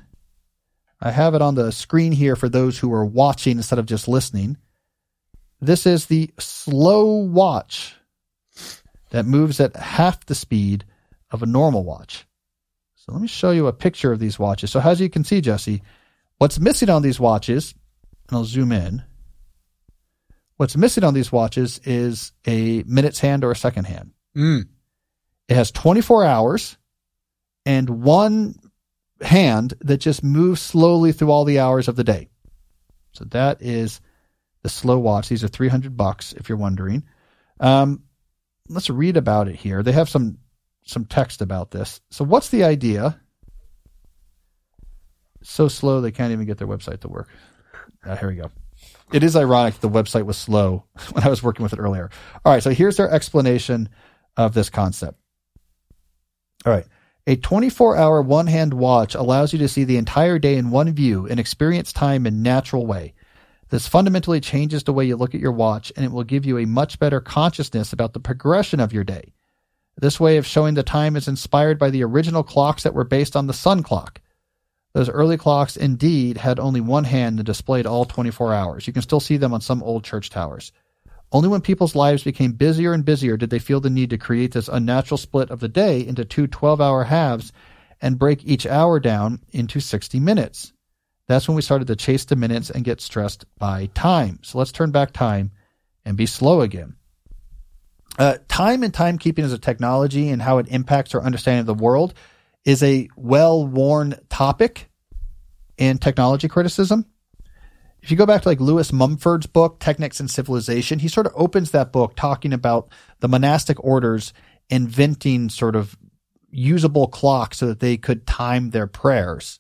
I have it on the screen here for those who are watching instead of just listening. This is the slow watch that moves at half the speed of a normal watch. So let me show you a picture of these watches. So as you can see, Jesse, what's missing on these watches, and I'll zoom in, what's missing on these watches is a minute's hand or a second hand. Mm. It has twenty-four hours and one hand that just moves slowly through all the hours of the day. So that is the slow watch. These are three hundred bucks if you're wondering. Um, let's read about it here. They have some, some text about this. So what's the idea? So slow they can't even get their website to work. Uh, here we go. It is ironic the website was slow when I was working with it earlier. All right, so here's their explanation of this concept. All right. A twenty-four hour one-hand watch allows you to see the entire day in one view and experience time in a natural way. This fundamentally changes the way you look at your watch, and it will give you a much better consciousness about the progression of your day. This way of showing the time is inspired by the original clocks that were based on the sun clock. Those early clocks indeed had only one hand and displayed all twenty-four hours. You can still see them on some old church towers. Only when people's lives became busier and busier did they feel the need to create this unnatural split of the day into two twelve-hour halves and break each hour down into sixty minutes. That's when we started to chase the minutes and get stressed by time. So let's turn back time and be slow again. Uh, time and timekeeping as a technology and how it impacts our understanding of the world is a well-worn topic in technology criticism. If you go back to like Lewis Mumford's book, Technics and Civilization, he sort of opens that book talking about the monastic orders inventing sort of usable clocks so that they could time their prayers,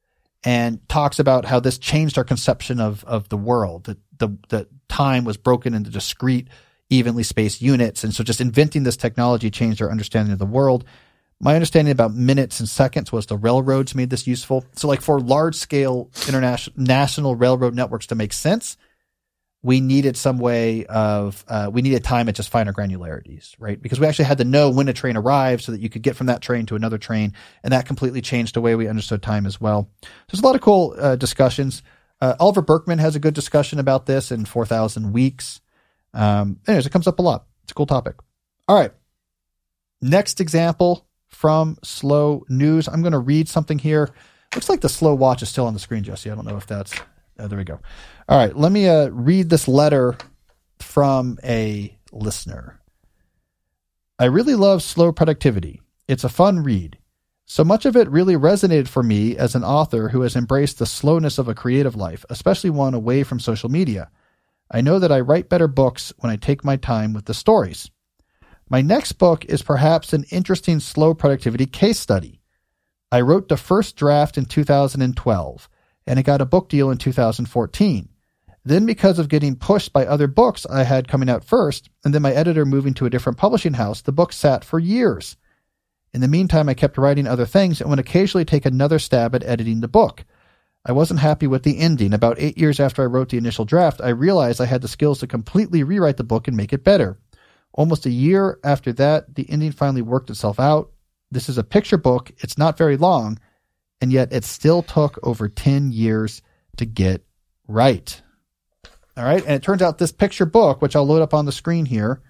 and talks about how this changed our conception of, of the world, that the, the time was broken into discrete, evenly spaced units. And so just inventing this technology changed our understanding of the world. My understanding about minutes and seconds was the railroads made this useful. So like for large scale international national railroad networks to make sense, we needed some way of, uh, we needed time at just finer granularities, right? Because we actually had to know when a train arrived so that you could get from that train to another train. And that completely changed the way we understood time as well. So there's a lot of cool uh, discussions. Uh, Oliver Berkman has a good discussion about this in four thousand Weeks. Um, anyways, it comes up a lot. It's a cool topic. All right. Next example from Slow News. I'm going to read something here. Looks like the slow watch is still on the screen, Jesse. I don't know if that's, oh, there we go. All right. Let me uh, read this letter from a listener. I really love Slow Productivity. It's a fun read. So much of it really resonated for me as an author who has embraced the slowness of a creative life, especially one away from social media. I know that I write better books when I take my time with the stories. My next book is perhaps an interesting slow productivity case study. I wrote the first draft in two thousand twelve, and it got a book deal in two thousand fourteen. Then because of getting pushed by other books I had coming out first, and then my editor moving to a different publishing house, the book sat for years. In the meantime, I kept writing other things and would occasionally take another stab at editing the book. I wasn't happy with the ending. About eight years after I wrote the initial draft, I realized I had the skills to completely rewrite the book and make it better. Almost a year after that, the ending finally worked itself out. This is a picture book. It's not very long, and yet it still took over ten years to get right. All right, and it turns out this picture book, which I'll load up on the screen here,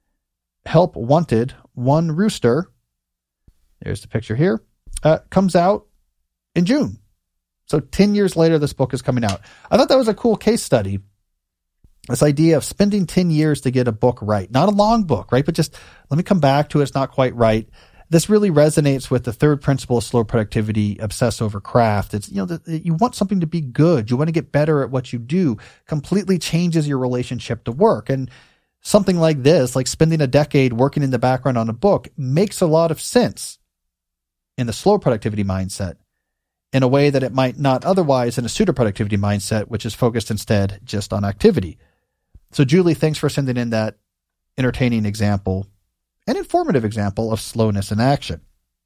Help Wanted, One Rooster, there's the picture here, uh, comes out in June. So ten years later, this book is coming out. I thought that was a cool case study. This idea of spending ten years to get a book right. Not a long book, right? But just let me come back to it. It's not quite right. This really resonates with the third principle of slow productivity, obsess over craft. It's, you know, the, you want something to be good. You want to get better at what you do. Completely changes your relationship to work. And something like this, like spending a decade working in the background on a book, makes a lot of sense in the slow productivity mindset in a way that it might not otherwise in a pseudo productivity mindset, which is focused instead just on activity. So Julie, thanks for sending in that entertaining example, an informative example of slowness in action.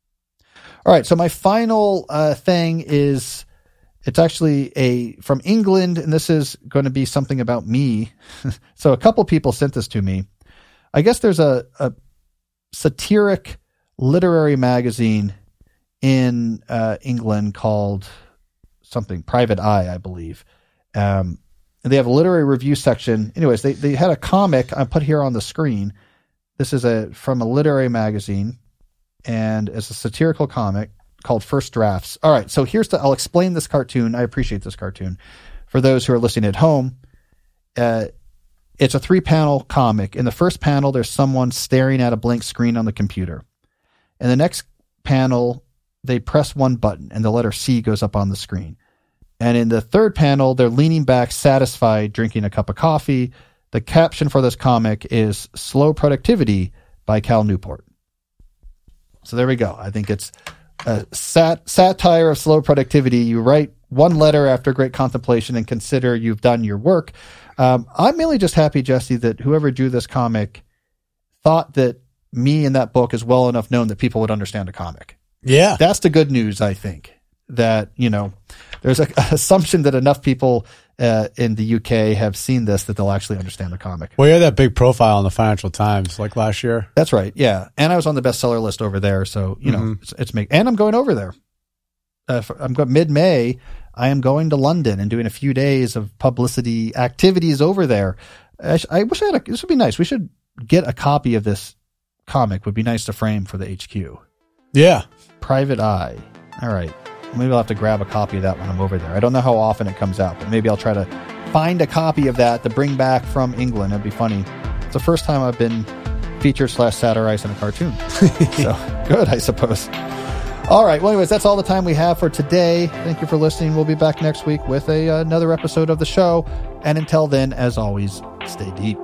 All right. So my final uh, thing is, it's actually a from England, and this is going to be something about me. So a couple people sent this to me. I guess there's a, a satiric literary magazine in uh, England called something Private Eye, I believe. Um, and they have a literary review section. Anyways, they, they had a comic I put here on the screen. This is a from a literary magazine, and it's a satirical comic called First Drafts. All right, so here's the, I'll explain this cartoon. I appreciate this cartoon. For those who are listening at home, uh, it's a three-panel comic. In the first panel, there's someone staring at a blank screen on the computer. In the next panel, they press one button, and the letter C goes up on the screen. And in the third panel, they're leaning back, satisfied, drinking a cup of coffee. The caption for this comic is Slow Productivity by Cal Newport. So there we go. I think it's a sat- satire of slow productivity. You write one letter after great contemplation and consider you've done your work. Um, I'm mainly just happy, Jesse, that whoever drew this comic thought that me in that book is well enough known that people would understand a comic. Yeah. That's the good news, I think. That, you know, there's an assumption that enough people uh, in the U K have seen this that they'll actually understand the comic. Well, you had that big profile in the Financial Times like last year. That's right. Yeah. And I was on the bestseller list over there. So, you mm-hmm. know, it's, it's make, and I'm going over there. Uh, for, I'm going mid-May. I am going to London and doing a few days of publicity activities over there. I, sh- I wish I had a, this would be nice. We should get a copy of this comic. Would be nice to frame for the H Q. Yeah. Private Eye. All right. Maybe I'll have to grab a copy of that when I'm over there. I don't know how often it comes out, but maybe I'll try to find a copy of that to bring back from England. It'd be funny. It's the first time I've been featured slash satirized in a cartoon. So good, I suppose. All right. Well, anyways, that's all the time we have for today. Thank you for listening. We'll be back next week with a, uh, another episode of the show. And until then, as always, stay deep.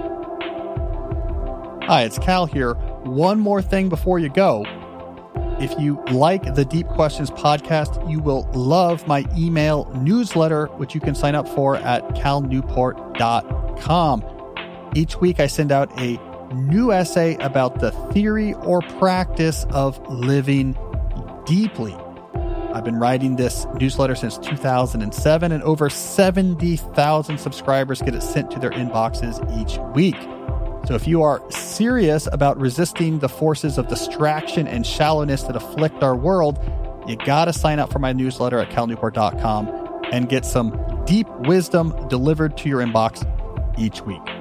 Hi, it's Cal here. One more thing before you go. If you like the Deep Questions podcast, you will love my email newsletter, which you can sign up for at cal newport dot com. Each week I send out a new essay about the theory or practice of living deeply. I've been writing this newsletter since two thousand seven, and over seventy thousand subscribers get it sent to their inboxes each week. So if you are serious about resisting the forces of distraction and shallowness that afflict our world, you got to sign up for my newsletter at cal newport dot com and get some deep wisdom delivered to your inbox each week.